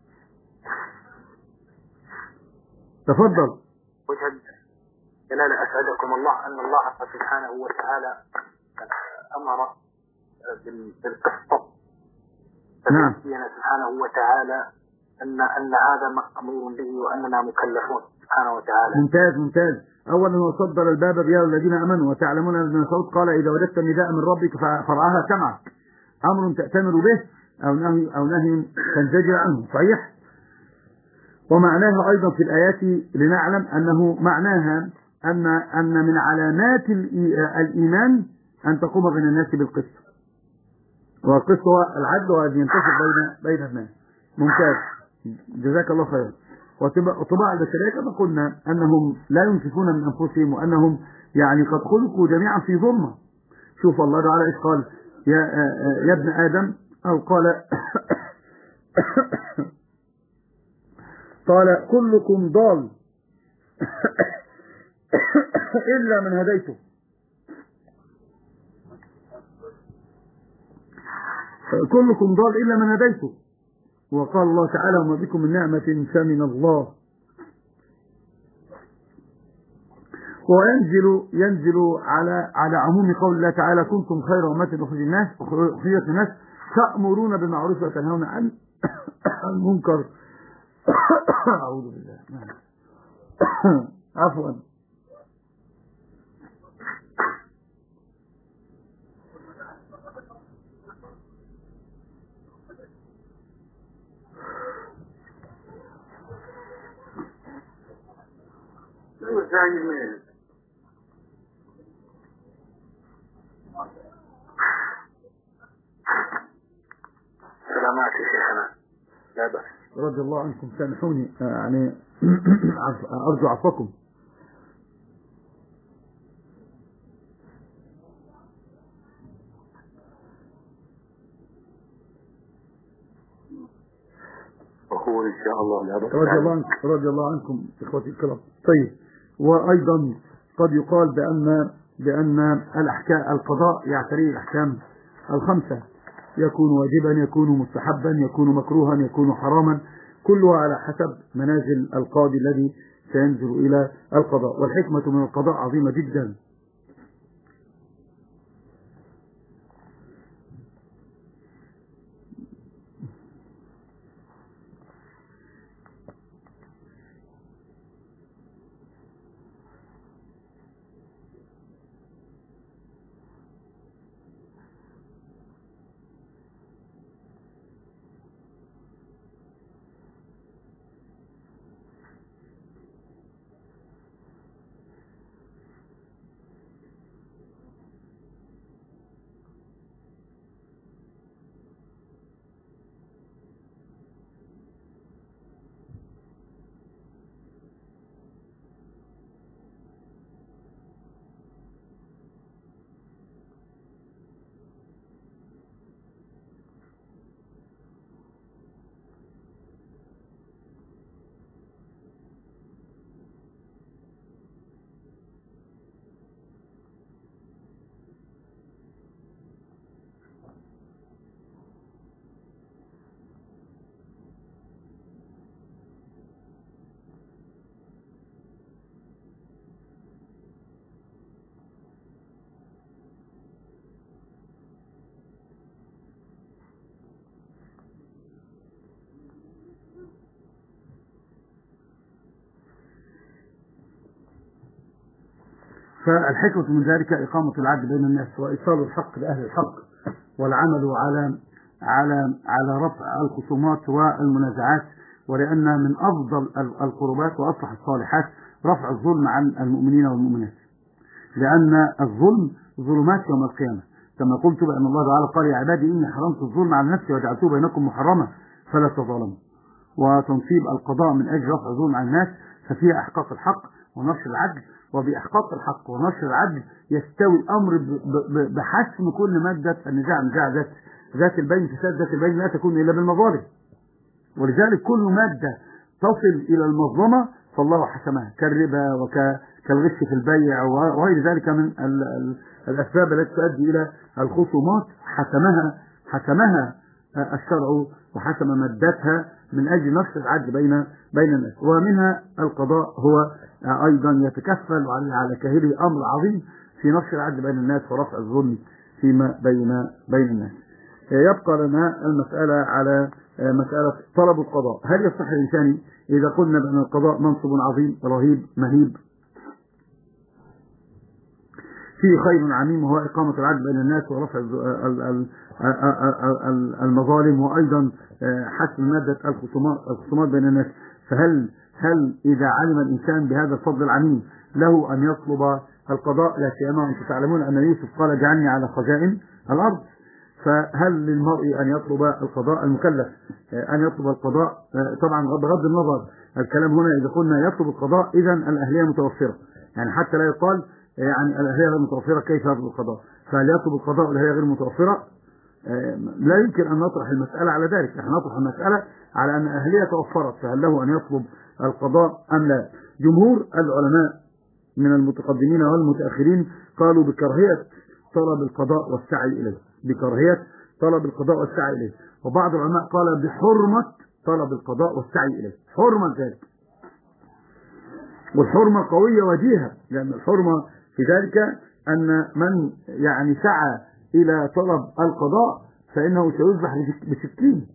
Speaker 1: تفضل.
Speaker 2: وجه الدلالة أسعدكم الله أن الله سبحانه وتعالى أمر بالقسط.
Speaker 1: نعم.
Speaker 2: فبينا سبحانه وتعالى أن هذا مأمور به وأننا مكلفون سبحانه وتعالى.
Speaker 1: ممتاز ممتاز. أولا هو صدر الباب يا الذين آمنوا، وتعلمون أن ابن مسعود قال: إذا وجدت نداء من ربك فرعاها سمعك، أمر تأتمر به أو نهي تنزجر عنه. صحيح. ومعناها أيضا في الآيات لنعلم أنه معناها أن من علامات الإيمان أن تقوم بين الناس بالقسط، والقسط هو العدل وأن ينتشر بين الناس. ممتاز، جزاك الله خيرا. وطباع البشرية كما قلنا أنهم لا ينصفون من أنفسهم، وأنهم يعني قد خلقوا جميعا في ظلمة. شوف الله تعالى إيش قال: يا ابن آدم، أو قال قال: كلكم ضال إلا من هديته. كلكم ضال إلا من هديته. وقال الله تعالى: وما بكم من نعمة فمن الله. وينزل على عموم قول الله تعالى: كنتم خير أمة أخرجت الناس تأمرون بالمعروف وتنهون عن المنكر. أعوذ بالله. عفوا.
Speaker 2: سلامات يا شيخنا. لا بأس.
Speaker 1: رضي الله عنكم. سامحوني يعني أرجو عفوكم.
Speaker 2: وهو إن شاء الله لا بأس.
Speaker 1: رضي الله عنكم إخوتي الكرام. طيب. وأيضا قد يقال بأن القضاء يعتريه الأحكام الخمسة: يكون واجبا، يكون مستحبا، يكون مكروها، يكون حراما، كلها على حسب منازل القاضي الذي سينزل إلى القضاء. والحكمة من القضاء عظيمة جدا. فالحكمة من ذلك إقامة العدل بين الناس، وإيصال الحق لأهل الحق، والعمل على رفع الخصومات والمنازعات، ولأن من أفضل القربات وأصلح الصالحات رفع الظلم عن المؤمنين والمؤمنات، لأن الظلم ظلمات يوم القيامة، كما قلت بأن الله تعالى قال يا عبادي إني حرمت الظلم على نفسي وجعلته بينكم محرما فلا تظالموا. وتنصيب القضاء من أجل رفع الظلم عن الناس ففيها إحقاق الحق ونشر العدل، وبإحقاق الحق ونشر العدل يستوي الأمر بحسم كل مادة النزاع، نزاع ذات البين، فساد ذات البين لا تكون إلا بالمظالم، ولذلك كل مادة تصل إلى المظلمة فالله حسمها، كالربا وكالغش في البيع وغير ذلك من الأسباب التي تؤدي إلى الخصومات، حسمها الشرع وحسم مادتها من أجل نشر العدل بين الناس. ومنها القضاء هو أيضا يتكفل على كاهله أمر عظيم في نشر العدل بين الناس ورفع الظلم فيما بين الناس. يبقى لنا المسألة على مسألة طلب القضاء. هل يصح الإنسان إذا قلنا بأن القضاء منصب عظيم رهيب مهيب فيه خير عميم وهو إقامة العدل بين الناس ورفع المظالم وأيضا حسم مادة الخصومات بين الناس، فهل إذا علم الإنسان بهذا الفضل العميم له أن يطلب القضاء؟ لا سيما وأنتم تعلمون أن يوسف قال اجعلني على خزائن الأرض، فهل للمرء أن يطلب القضاء؟ المكلف أن يطلب القضاء طبعا بغض النظر الكلام هنا إذا قلنا يطلب القضاء إذا الأهلية متوفرة، يعني حتى لا يقال يعني الأهلية غير متوفرة كيف يطلب القضاء، فهل يطلب القضاء والأهلية غير متوفرة؟ لا يمكن أن نطرح المسألة على ذلك، نحن نطرح المسألة على أن الأهلية توفرت فهل له أن يطلب القضاء أم لا؟ جمهور العلماء من المتقدمين والمتأخرين قالوا بكراهية طلب القضاء والسعي إليه، بكراهية طلب القضاء والسعي إليه، وبعض العلماء قال بحرمة طلب القضاء والسعي إليه، حرمة ذلك، والحرمة قوية وجيهة، لأن الحرمة في ذلك أن من يعني سعى إلى طلب القضاء فإنه سيذبح بسكين،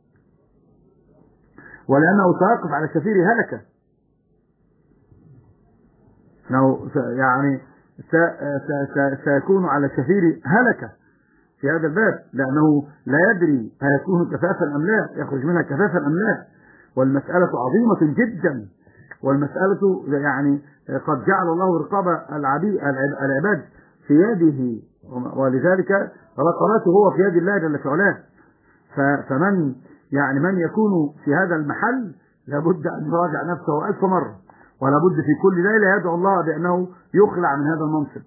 Speaker 1: ولأنه سيقف على شفير هلكة، يعني سيكون على شفير هلكة في هذا الباب، لأنه لا يدري هيكون كفافا أم لا، يخرج منها كفافا أم لا، والمسألة عظيمة جدا، والمسألة يعني قد جعل الله رقاب العباد في يده، ولذلك رقبته هو في يد الله جل في علاه، فمن يعني من يكون في هذا المحل لابد أن يراجع نفسه 1000 مرة، ولا بد في كل ليلة يدعو الله بأنه يخلع من هذا المنصب.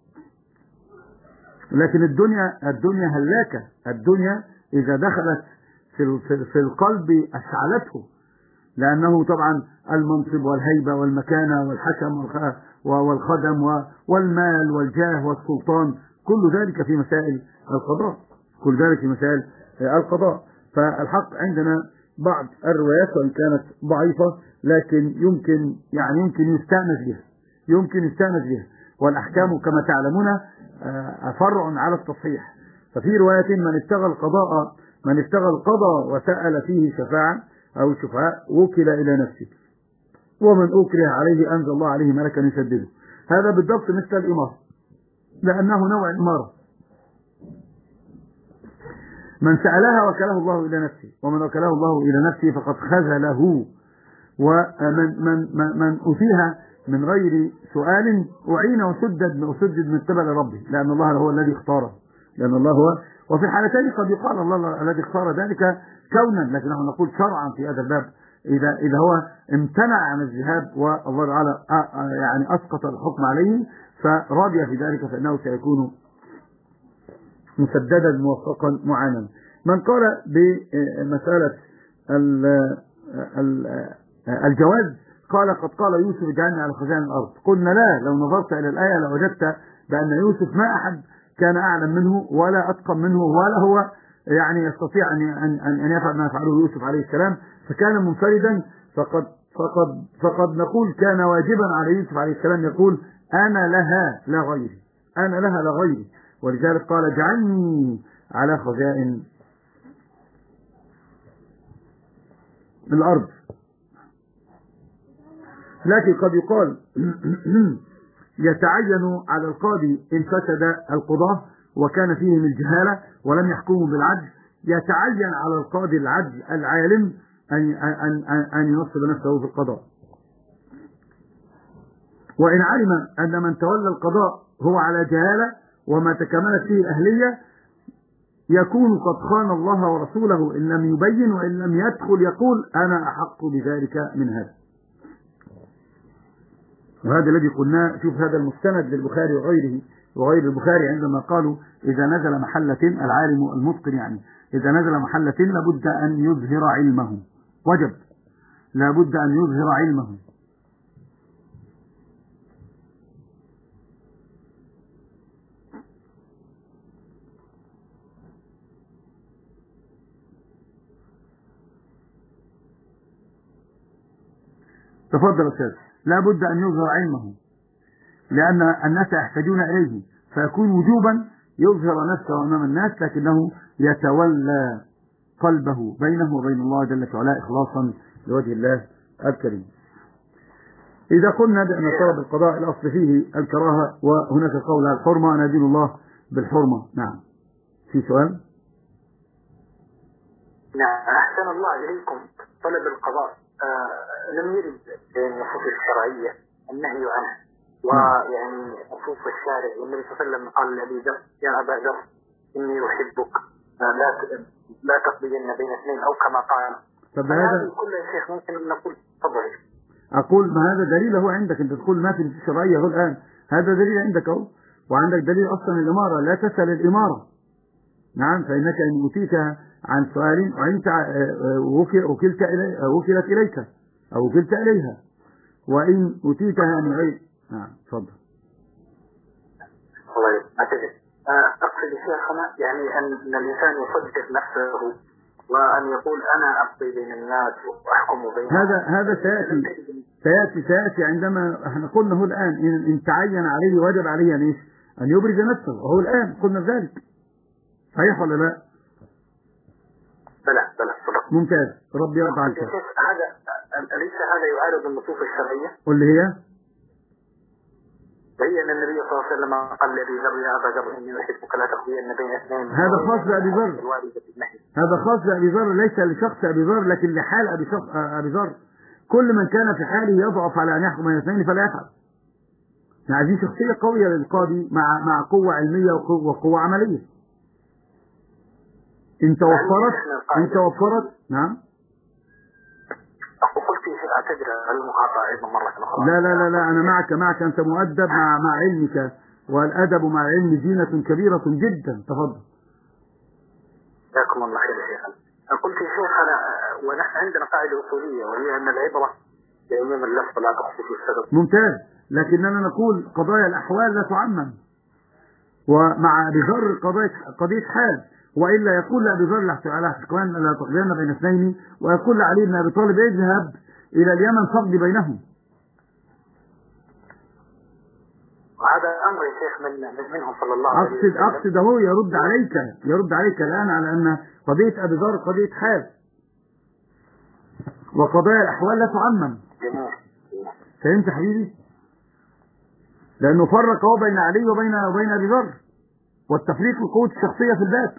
Speaker 1: لكن الدنيا هلاكة، الدنيا إذا دخلت في القلب أشعلته، لأنه طبعا المنصب والهيبة والمكانة والحكم والخدم والمال والجاه والسلطان كل ذلك في مسائل القضاء، كل ذلك في مسائل القضاء. فالحق عندنا بعض الروايات وإن كانت ضعيفة لكن يمكن يستأنس بها، والأحكام كما تعلمون فرع على التصحيح، ففي رواية من ابتغى القضاء وسأل فيه شفاعة أو شفعاء وكل إلى نفسه، ومن أكره عليه أنزل الله عليه ملكا يسدده. هذا بالضبط مثل الإمارة، لأنه نوع إمارة، من سألها وكله الله إلى نفسه، ومن وكله الله إلى نفسه فقد خذله، ومن أتيها من غير سؤال أعين وسدد من قبل ربه، لأن الله هو الذي اختاره، لأن الله هو. وفي الحالتين قد يقال الله الذي اختار ذلك كونا، لكن نحن نقول شرعا في هذا الباب إذا هو امتنع عن الذهاب والله تعالى يعني أسقط الحكم عليه فرضي في ذلك فإنه سيكون مسددا موفقا معانا. من قال بمسألة الجواز قال قد قال يوسف اجعلني على خزائن الأرض، قلنا لا، لو نظرت إلى الآية لوجدت بأن يوسف ما أحد كان أعلم منه ولا أتقن منه ولا هو يعني يستطيع أن يفعل ما يفعله يوسف عليه السلام، فكان منفردا، فقد نقول كان واجبا على يوسف عليه السلام يقول أنا لها لا غيري، ولذلك قال اجعلني على خزائن الأرض. لكن قد يقال يتعين على القاضي إن فسد القضاة وكان فيهم الجهالة ولم يحكموا بالعدل يتعين على القاضي العدل العالم أن ينصب نفسه في القضاء. وإن علم أن من تولى القضاء هو على جهالة وما تكملت فيه الأهلية يكون قد خان الله ورسوله إن لم يبين، وإن لم يدخل يقول أنا أحق بذلك من هذا. وهذا الذي قلناه. شوف هذا المستند للبخاري وغير البخاري عندما قالوا إذا نزل محلة، العالم المتقن يعني إذا نزل محلة لابد أن يظهر علمه، وجب لابد أن يظهر علمه. تفضل أستاذ. لا بد أن يظهر علمه لأن الناس يحتاجون إليه، فيكون وجوبا يظهر نفسه أمام الناس، لكنه يتولى قلبه بينه وبين الله جل وعلا إخلاصا لوجه الله الكريم. إذا قلنا بأن طلب القضاء الأصل فيه الكراهة وهناك قول الحرمة، أنا دين الله بالحرمة. نعم، في سؤال؟
Speaker 2: نعم، أحسن الله إليكم. طلب القضاء لم يرد النصوص الشرعية النهي عنه، ويعني نصوص الشارع والنبي صلى الله عليه وسلم قال لأبي ذر يا أبا ذر إني أحبك لا تقضين بين اثنين أو كما قال.
Speaker 1: طب هذا
Speaker 2: كل يا شيخ ممكن نقول تفضل.
Speaker 1: أقول ما هذا دليل هو عندك، أنت تقول ما في الشرعية هو الآن، هذا دليل عندك أهو، وعندك دليل أصلا الإمارة، لا تسأل الإمارة. نعم، فإنك إن أتيت عن سؤال وأنت وكلت إليك أو وكلت إليها، وإن أتيتها من غير. نعم، تفضل.
Speaker 2: الله يعافيك. أقصد شيخنا يعني أن الإنسان يصدق نفسه وأن يقول أنا أقضي بين الناس وأحكم بينهم.
Speaker 1: هذا سيأتي عندما احنا قلنا هو الآن إن تعين عليه وجب عليه أن يبرز نفسه، وهو الآن قلنا ذلك. صحيح ولا لا؟
Speaker 2: بلى صدق.
Speaker 1: ممتاز، ربي يرضى عنك.
Speaker 2: هذا أليس هذا يعارض النصوص الشرعية؟
Speaker 1: واللي هي
Speaker 2: أن النبي صلى الله عليه وسلم قال لأبي ذر يا أبا ذر إني أحبك لا تقضين بين اثنين.
Speaker 1: هذا خاص بأبي ذر، هذا خاص بأبي ذر، ليس لشخص أبي ذر لكن لحال أبي ذر. كل من كان في حاله يضعف على أن يحكم بين اثنين فلا يفعل. عايزين شخصية قوية للقاضي مع قوة علمية وقوة عملية. إن توفرت. نعم.
Speaker 2: قلت أعتذر على المقاطعة أيضا مرة أخرى.
Speaker 1: لا أنا معك أنت مؤدب مع علمك، والأدب مع العلم زينة كبيرة جدا. تفضل.
Speaker 2: جزاكم الله خير يا شيخ. قلت يا شيخ ونحن عندنا قاعدة أصولية وهي أن العبرة بعموم اللفظ لا تخصص السبب.
Speaker 1: ممتاز، لكننا نقول قضايا الأحوال لا تعمم، ومع بذر قضية حال، وإلا يقول لأبي ذر لا تقضين بين اثنين، ويقول لعلي بن أبي طالب اذهب إلى اليمن فاقضي بينهم.
Speaker 2: وهذا أمر يا شيخ منهم صلى الله عليه وسلم.
Speaker 1: أقصد هو يرد عليك الآن على أن قضية أبي ذر قضية حال، وقضايا الأحوال لا تعمم. فهمت حبيبي؟ لأنه فرق هو بين علي وبين أبي ذر، والتفريق لقوة الشخصية في الباب،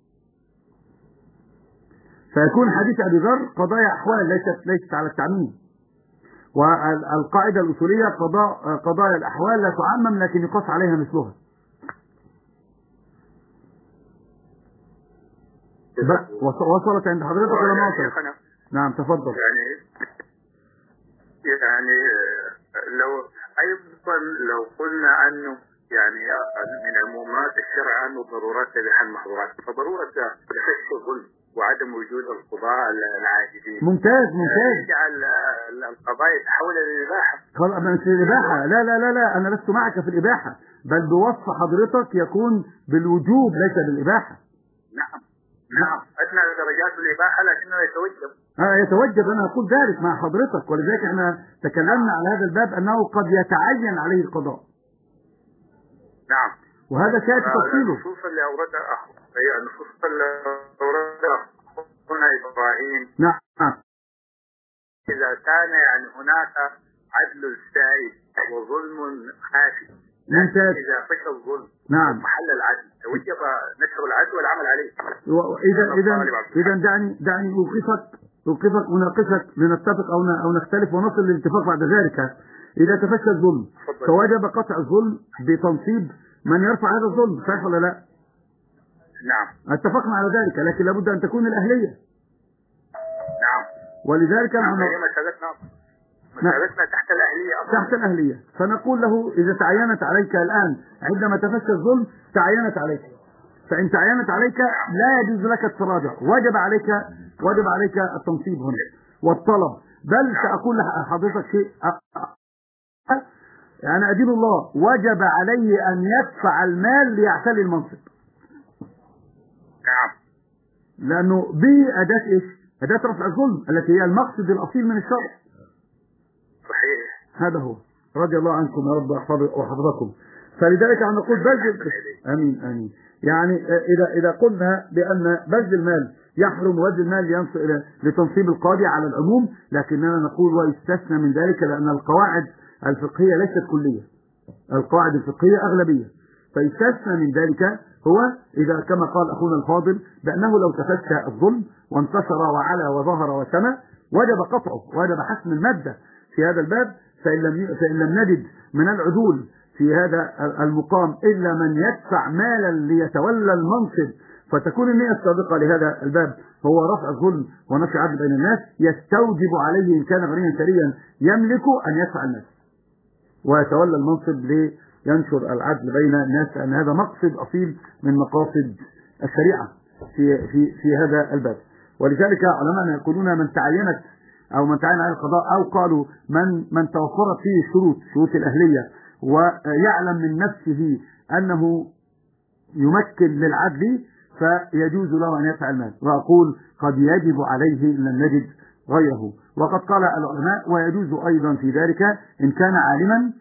Speaker 1: فيكون حديث أبي ذر قضايا أحوال ليست على التعميم. والقاعدة الأصولية قضايا الأحوال لا تعمم لكن يقاس عليها مثلها. وصلت عند حضرتك ولا ما وصلت؟ نعم تفضل.
Speaker 3: يعني لو قلنا أنه يعني من عمومات الشرع أنه ضرورات تبيح المحظورات، فضرورة كشف الظلم وعدم وجود القضاء العاجزين.
Speaker 1: ممتاز.
Speaker 3: يجعل القضايا تحول للإباحة.
Speaker 1: مش الإباحة، لا أنا لست معك في الإباحة، بل بوصف حضرتك يكون بالوجوب ليس بالإباحة.
Speaker 3: نعم أدنى درجات الإباحة لكنه
Speaker 1: يتوجب. أنا أقول ذلك مع حضرتك، ولذلك احنا تكلمنا على هذا الباب أنه قد يتعين عليه القضاء.
Speaker 3: نعم.
Speaker 1: وهذا سيأتي تفصيله.
Speaker 3: النصوص اللي أوردها هنا إبراهيم.
Speaker 1: نعم.
Speaker 3: إذا كان يعني هناك عدل سائد وظلم خافي
Speaker 1: ممتاز.
Speaker 3: إذا فشل الظلم
Speaker 1: نعم
Speaker 3: محل العدل وجب نشر العدل والعمل عليه.
Speaker 1: إذا دعني أوقفك وناقشك لنتفق أو نختلف ونصل للاتفاق بعد ذلك. إذا تفشى الظلم فوجب قطع الظلم بتنصيب من يرفع هذا الظلم، صحيح ولا لا؟
Speaker 3: نعم
Speaker 1: اتفقنا على ذلك، لكن لابد أن تكون الأهلية.
Speaker 3: نعم
Speaker 1: ولذلك
Speaker 3: نعم مسألتنا تحت الأهلية أصلا.
Speaker 1: تحت الأهلية. فنقول له إذا تعينت عليك الآن عندما تفشى الظلم تعينت عليك، فإن تعينت عليك لا يجوز لك التراجع، وجب عليك التنصيب هنا والطلب. بل سأقول لحضرتك شيء، أنا أدين الله وجب عليه أن يدفع المال ليعتلي المنصب.
Speaker 3: نعم.
Speaker 1: لأنه به أداة إيش؟ أداة رفع الظلم التي هي المقصد الأصيل من الشرع.
Speaker 3: صحيح.
Speaker 1: هذا هو. رضي الله عنكم يا رب وحفظكم. فلذلك أنا نقول بذل. آمين. يعني إذا قلنا بأن بذل المال يحرم وبذل المال لتنصيب القاضي على العموم، لكننا نقول ويستثنى من ذلك لأن القواعد الفقهية ليست كلية، القواعد الفقهية أغلبية. فيستثنى من ذلك هو إذا كما قال أخونا الفاضل بأنه لو تفشى الظلم وانتشر وعلى وظهر وسمى وجب قطعه، وجب حسم المادة في هذا الباب. فإن لم نجد من العدول في هذا المقام إلا من يدفع مالا ليتولى المنصب، فتكون النية السابقة لهذا الباب هو رفع الظلم ونشر عدل بين الناس، يستوجب عليه إن كان غنيا ثريا يملك أن يدفع الناس ويتولى المنصب لينشر العدل بين الناس، لأن هذا مقصد أصيل من مقاصد الشريعة في هذا الباب. ولذلك علماء يقولون من تعين على القضاء، أو قالوا من توفرت فيه شروط الأهلية ويعلم من نفسه أنه يمكن للعدل فيجوز له أن يدفع المال. وأقول قد يجب عليه إن لم نجد غيره. وقد قال العلماء ويجوز أيضا في ذلك إن كان عالما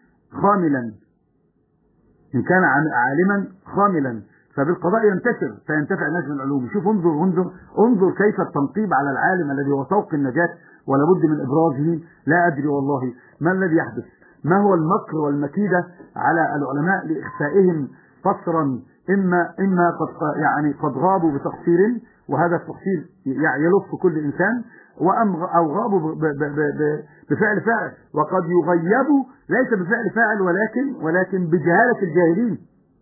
Speaker 1: خاملا فبالقضاء ينتشر فينتفع الناس من العلوم. شوف انظر كيف التنقيب على العالم الذي هو طوق النجاة ولا بد من إبرازه. لا أدري والله ما الذي يحدث، ما هو المكر والمكيدة على العلماء لإخفائهم قصرا، إما قد غابوا بتقصير، وهذا التقصير يلف كل إنسان، أو غابوا بفعل فاعل، وقد يغيبوا ليس بفعل فاعل ولكن بجهالة الجاهلين.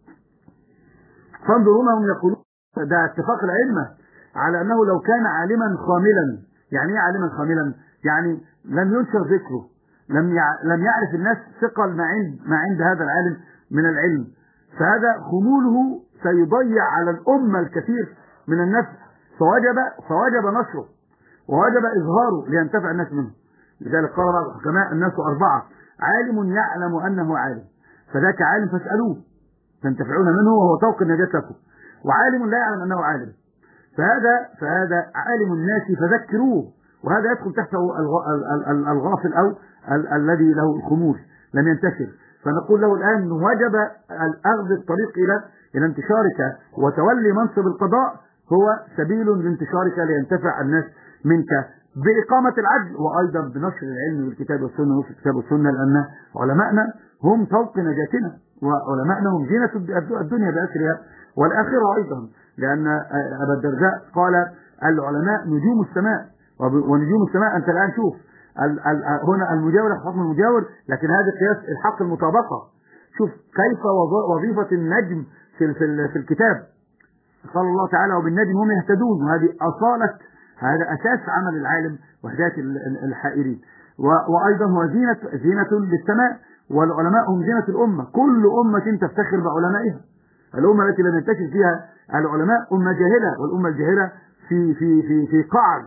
Speaker 1: فانظرونهم يقولون ده اتفاق العلم على أنه لو كان عالما خاملا. يعني ايه عالما خاملا؟ يعني لم ينشر ذكره، لم يعرف الناس ثقل ما عند هذا العالم من العلم، فهذا خموله سيضيع على الأمة الكثير من النفس، فوجب نشره ووجب إظهاره لينتفع الناس منه. لذلك قال بعض الحكماء الناس 4: عالم يعلم أنه عالم فذاك عالم فاسألوه تنتفعون منه وهو طوق النجاة لكم، وعالم لا يعلم أنه عالم فهذا عالم الناس فذكروه، وهذا يدخل تحته الغافل أو الذي له الخمول لم ينتشر. فنقول له الآن وجب أخذ الطريق إلى انتشارك، وتولي منصب القضاء هو سبيل لانتشارك لينتفع الناس منك بإقامة العدل، وأيضا بنشر العلم بالكتاب والسنة وفي الكتاب والسنة، لأن علماءنا هم طوق نجاتنا، وعلماءنا هم زينة الدنيا بأسرها والآخرة أيضا، لأن أبا الدرداء قال العلماء نجوم السماء، ونجوم السماء أنت الآن شوف هنا المجاور حكم المجاور، لكن هذا قياس الحق المطابقة. شوف كيف وظيفة النجم في الكتاب. قال الله تعالى وبالنجم هم يهتدون، وهذه أصالة هذا أساس عمل العالم وهداية الحائرين. وأيضا هو زينة للسماء، والعلماء هم زينة الأمة. كل أمة تفتخر بعلمائها. الأمة التي لم ينتشر فيها العلماء أمة جاهلة، والأمة الجاهلة في قعر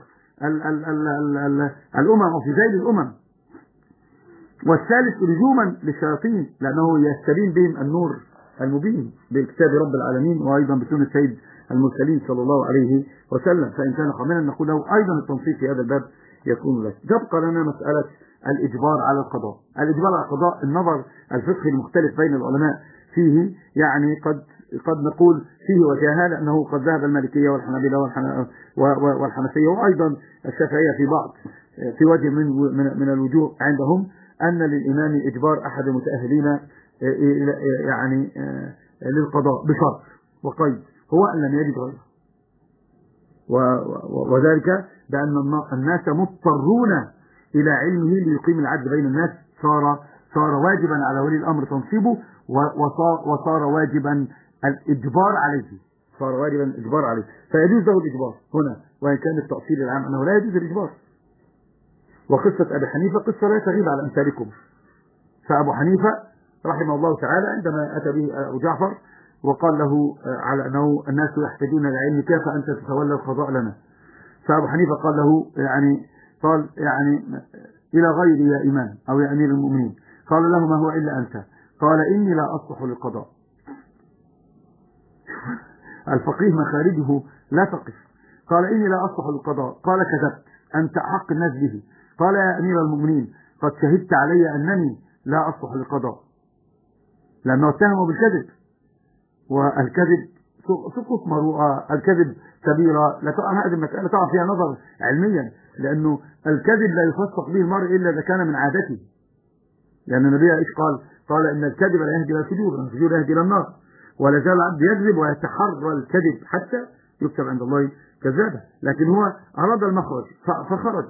Speaker 1: الأمم وفي ذيل الأمم. والثالث رجوما للشياطين، لأنه يستبين بهم النور المبين بكتاب رب العالمين، وأيضا بسنة سيد المرسلين صلى الله عليه وسلم. فإن كان قاملا نقول له أيضا التنصيص في هذا الباب يكون لك. تبقى لنا مسألة الإجبار على القضاء. الإجبار على القضاء النظر الفقهي المختلف بين العلماء فيه، يعني قد نقول فيه وجاهة، لأنه قد ذهب المالكية والحنابلة والحنفية وأيضا الشافعية في وجه من الوجوه عندهم أن للإمام إجبار أحد المتأهلين يعني للقضاء بشرط وقيد، هو أن لم يجد غيره، وذلك بأن الناس مضطرون إلى علمه ليقيم العدل بين الناس، صار واجبا على ولي الأمر تنصيبه، وصار واجبا الإجبار عليه، صار واجبا الإجبار عليه، فيجوز له الإجبار هنا، وإن كان التأصيل العام أنه لا يجوز الإجبار. وقصة أبي حنيفة قصة لا تغيب على أمثالكم. فأبو حنيفة رحمه الله تعالى عندما أتى به أبو جعفر وقال له على أنه الناس يحتاجون لعلمك فأنت تتولى القضاء لنا، فأبو حنيفة قال له قال إلى غيري يا إمام أو يا أمير المؤمنين، قال له ما هو إلا أنت، قال إني لا أصلح للقضاء. الفقيه مخارجه لا تقف، قال إني لا أصلح للقضاء، قال كذبت، أنت أحق الناس به، قال يا أمير المؤمنين قد شهدت علي أنني لا أصلح للقضاء، لأنه اتهمه بالكذب، والكذب سقط مروءة، الكذب كبيرة، لا تقع هذه المسألة تقع فيها نظر علميا، لأنه الكذب لا يفسق به المرء إلا إذا كان من عادته، لأن النبي إيش قال إن الكذب لا يهدي إلى الفجور، وإن الفجور يهدي إلى النار، ولا زال العبد يكذب ويتحرى الكذب حتى يكتب عند الله كذابا، لكن هو أراد المخرج فخرج،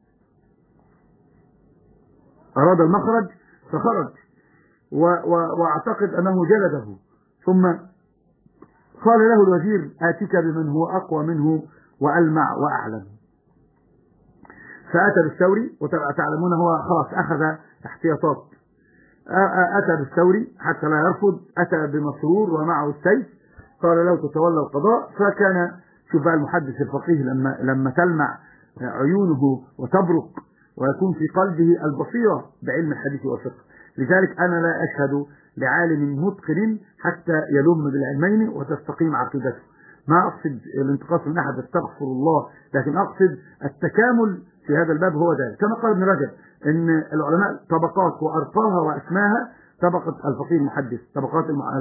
Speaker 1: أراد المخرج فخرج، واعتقد أنه جلده، ثم قال له الوزير آتيك بمن هو أقوى منه وألمع وأعلم، فأتى بالثوري، وتعلمون هو خلاص أخذ احتياطات، أتى بالثوري حتى لا يرفض، أتى بمسرور ومعه السيف، قال له تتولى القضاء. فكان شوف بقى المحدث الفقيه لما تلمع عيونه وتبرق ويكون في قلبه البصيرة بعلم الحديث والفقه، لذلك أنا لا أشهد لعالم متقن حتى يلم بالعلمين وتستقيم عقيدته، ما أقصد الانتقاص من أحد، استغفر الله، لكن أقصد التكامل في هذا الباب هو ذلك، كما قال ابن رجب إن العلماء طبقات وأرقاها وأسماها، طبقة الفقيه المحدث، طبقات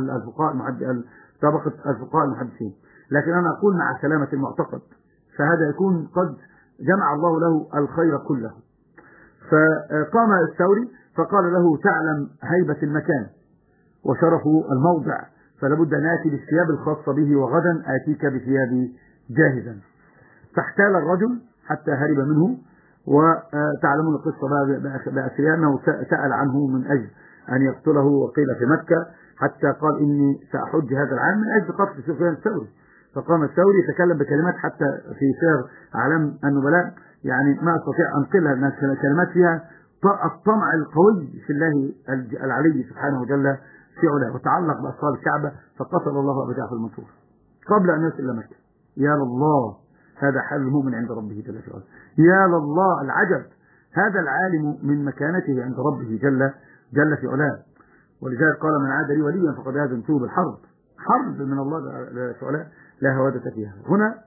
Speaker 1: طبقة الفقهاء المحدثين، لكن أنا أقول مع سلامة المعتقد، فهذا يكون قد جمع الله له الخير كله. فقام الثوري فقال له تعلم هيبة المكان وشرفه الموضع، فلابد أن آتي بالثياب الخاصة به، وغدا آتيك بثيابي جاهزا. فاحتال الرجل حتى هرب منه، وتعلمون القصة بأسرها أنه سأل عنه من أجل أن يقتله، وقيل في مكة، حتى قال إني سأحج هذا العام من أجل قتل سفيان الثوري. فقام الثوري يتكلم بكلمات حتى في سير أعلام النبلاء يعني ما أستطيع أنقلها، أن كلمات فيها الطمع القوي في الله العلي سبحانه وجل في علاه، وتعلق بأسرار الكعبة، فقتل الله أبا جعفر المنصور قبل أن يصل إلى مكة. يا لله، هذا حال المؤمن عند ربه جل في علاه. يا لله العجب، هذا العالم من مكانته عند ربه جل في علاه. ولذلك قال من عاد لي وليا فقد آذنته بالحرب، حرب من الله في علاه لا هوادة فيها. هنا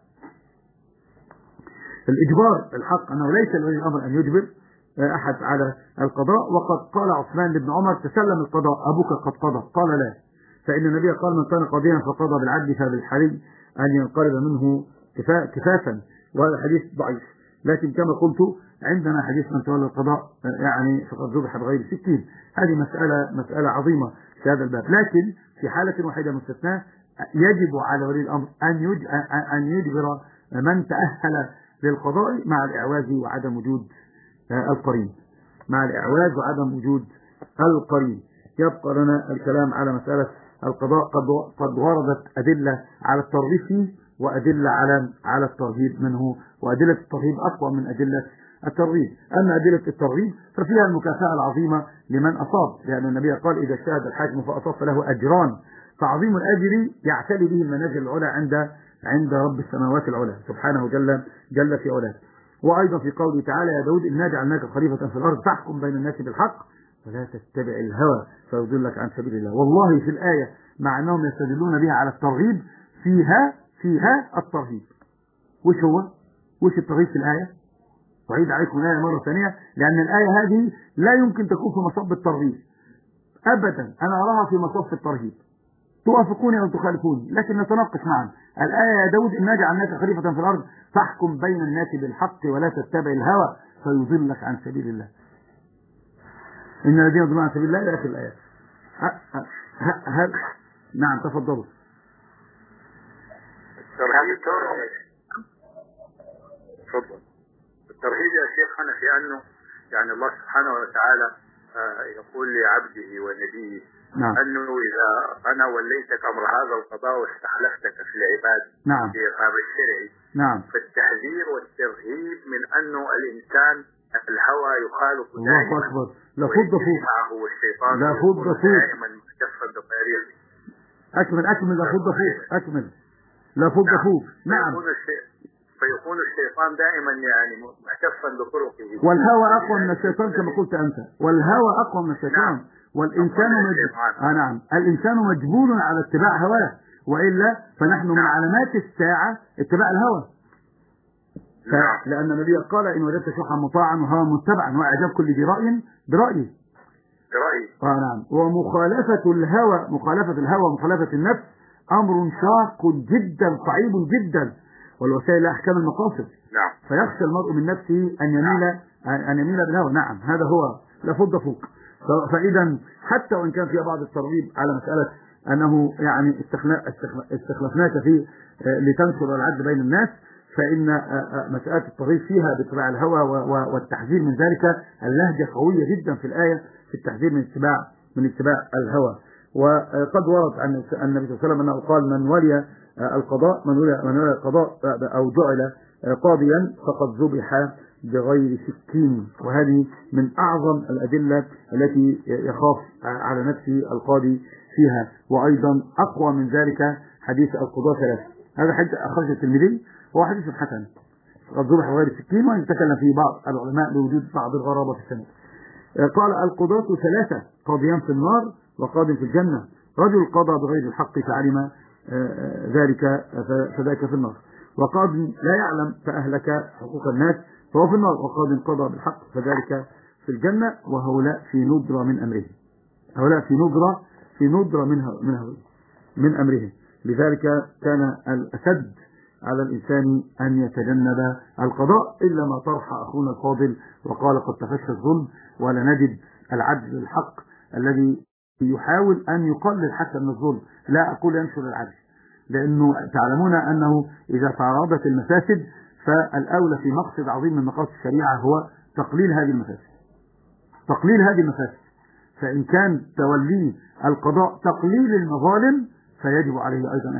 Speaker 1: الإجبار الحق أنه ليس لولي الأمر أن يجبر أحد على القضاء، وقد قال عثمان بن عمر تسلم القضاء أبوك قد قضى، قال لا، فإن النبي قال من كان قاضيا فقضى بالعدل فبالحري أن ينقلب منه كفافا، وهذا حديث ضعيف، لكن كما قلت عندنا حديث من تولى القضاء يعني فقد ذبح بغير سكين. هذه مسألة عظيمة في هذا الباب، لكن في حالة واحدة مستثناة يجب على ولي الأمر أن يجبر من تأهل للقضاء مع الإعواز وعدم وجود القرين، مع الإعواز وعدم وجود القرين. يبقى لنا الكلام على مسألة القضاء، قد وردت أدلة على الترغيب فيه وأدلة على الترهيب منه، وأدلة الترهيب أقوى من أدلة الترغيب. أما أدلة الترغيب ففيها المكافأة العظيمة لمن أصاب، لأن النبي قال إذا اجتهد الحاكم فأصاب فله أجران، فعظيم الأجر يعتلي به المنازل العلى عند رب السماوات العلى سبحانه جل في علاه. وأيضا في قوله تعالى يا داود إنا جعلناك خليفة في الأرض فاحكم بين الناس بالحق ولا تتبع الهوى فيضلك عن سبيل الله. والله في الآية مع أنهم يستدلون بها على الترغيب فيها الترهيب. وش الترغيب في الآية؟ وعيد عليكم الآية مرة ثانية، لأن الآية هذه لا يمكن تكون في مصب الترغيب أبدا، أنا أراها في مصب الترهيب. توافقوني أو تخالفوني، لكن نتناقش معا. الآية يا داود إنا جعلناك خليفة في الأرض فاحكم بين الناس بالحق ولا تتبع الهوى فيضلك عن سبيل الله. إن الذين يضلون عن سبيل الله إلى آخر الآيات. هل نعم تفضلوا.
Speaker 3: الترهيب يا شيخنا في أنه يعني الله سبحانه وتعالى يقول لعبده ونبيه
Speaker 1: نعم.
Speaker 3: أنه إذا أنا وليتك أمر هذا القضاء واستخلفتك في العباد
Speaker 1: نعم.
Speaker 3: في إقامة الشرعي.
Speaker 1: نعم.
Speaker 3: فالتحذير والترهيب من أنه الإنسان الهوى يخالف
Speaker 1: الله أكبر. لابد فوق
Speaker 3: معه والشيطان
Speaker 1: لابد فوق
Speaker 3: دائما مكتفا بطريقه.
Speaker 1: أكمل لابد فوق أكمل لابد فوق. نعم.
Speaker 3: فيكون الشيطان دائما يعني محتفا بطرقه.
Speaker 1: والهوى أقوى من الشيطان كما قلت أنت. والهوى أقوى من الشيطان. نعم. والإنسان نعم. الإنسان مجبول على اتباع هواه، وإلا فنحن من علامات الساعة اتباع الهوى. لأن النبي قال إن وجدت شحا مطاعا وهوى متبعا وإعجاب كل ذي رأي برأيه. نعم. ومخالفة الهوى ومخالفة النفس أمر شاق جدا صعيب جدا، والوسائل أحكام المقاصد.
Speaker 3: نعم.
Speaker 1: فيخشى المرء من نفسه أن يميل بالهوى. نعم هذا هو لابد فوق. فإذا حتى وإن كان فيها بعض الترغيب على مسألة أنه يعني استخلفناك فيه لتنشر العدل بين الناس، فإن مسألة الترغيب فيها باتباع الهوى والتحذير من ذلك. اللهجة قوية جدا في الآية في التحذير من اتباع الهوى. وقد ورد عن النبي صلى الله عليه وسلم أنه قال من ولي القضاء أو جعل قاضيا فقد ذبح بغير سكين. وهذه من أعظم الأدلة التي يخاف على نفسه القاضي فيها. وأيضا أقوى من ذلك حديث القضاء ثلاثة. هذا حديث أخرجه الترمذي وهو حديث حسن. قد ذبح بغير سكين، وإن تكلم فيه بعض العلماء لوجود بعض الغرابة في السنة. قال القضاة ثلاثة: قاضيان في النار وقاض في الجنة. رجل قضى بغير الحق فعلم ذلك فذاك في النار، وقاض لا يعلم فأهلك حقوق الناس فهو في النار، وقاض قضى بالحق فذلك في الجنة. وهؤلاء في ندرة من أمره. هؤلاء في ندرة من أمره. لذلك كان الأسد على الإنسان أن يتجنب القضاء، إلا ما طرح أخونا الفاضل وقال قد تفشى الظلم ولا نجد العدل الحق الذي يحاول أن يقلل حتى من الظلم. لا أقول ينشر العدل، لأنه تعلمون أنه إذا تعرضت المفاسد فالأولى في مقصد عظيم من مقاصد الشريعة هو تقليل هذه المفاسد. فإن كان توليه القضاء تقليل المظالم فيجب عليه أيضا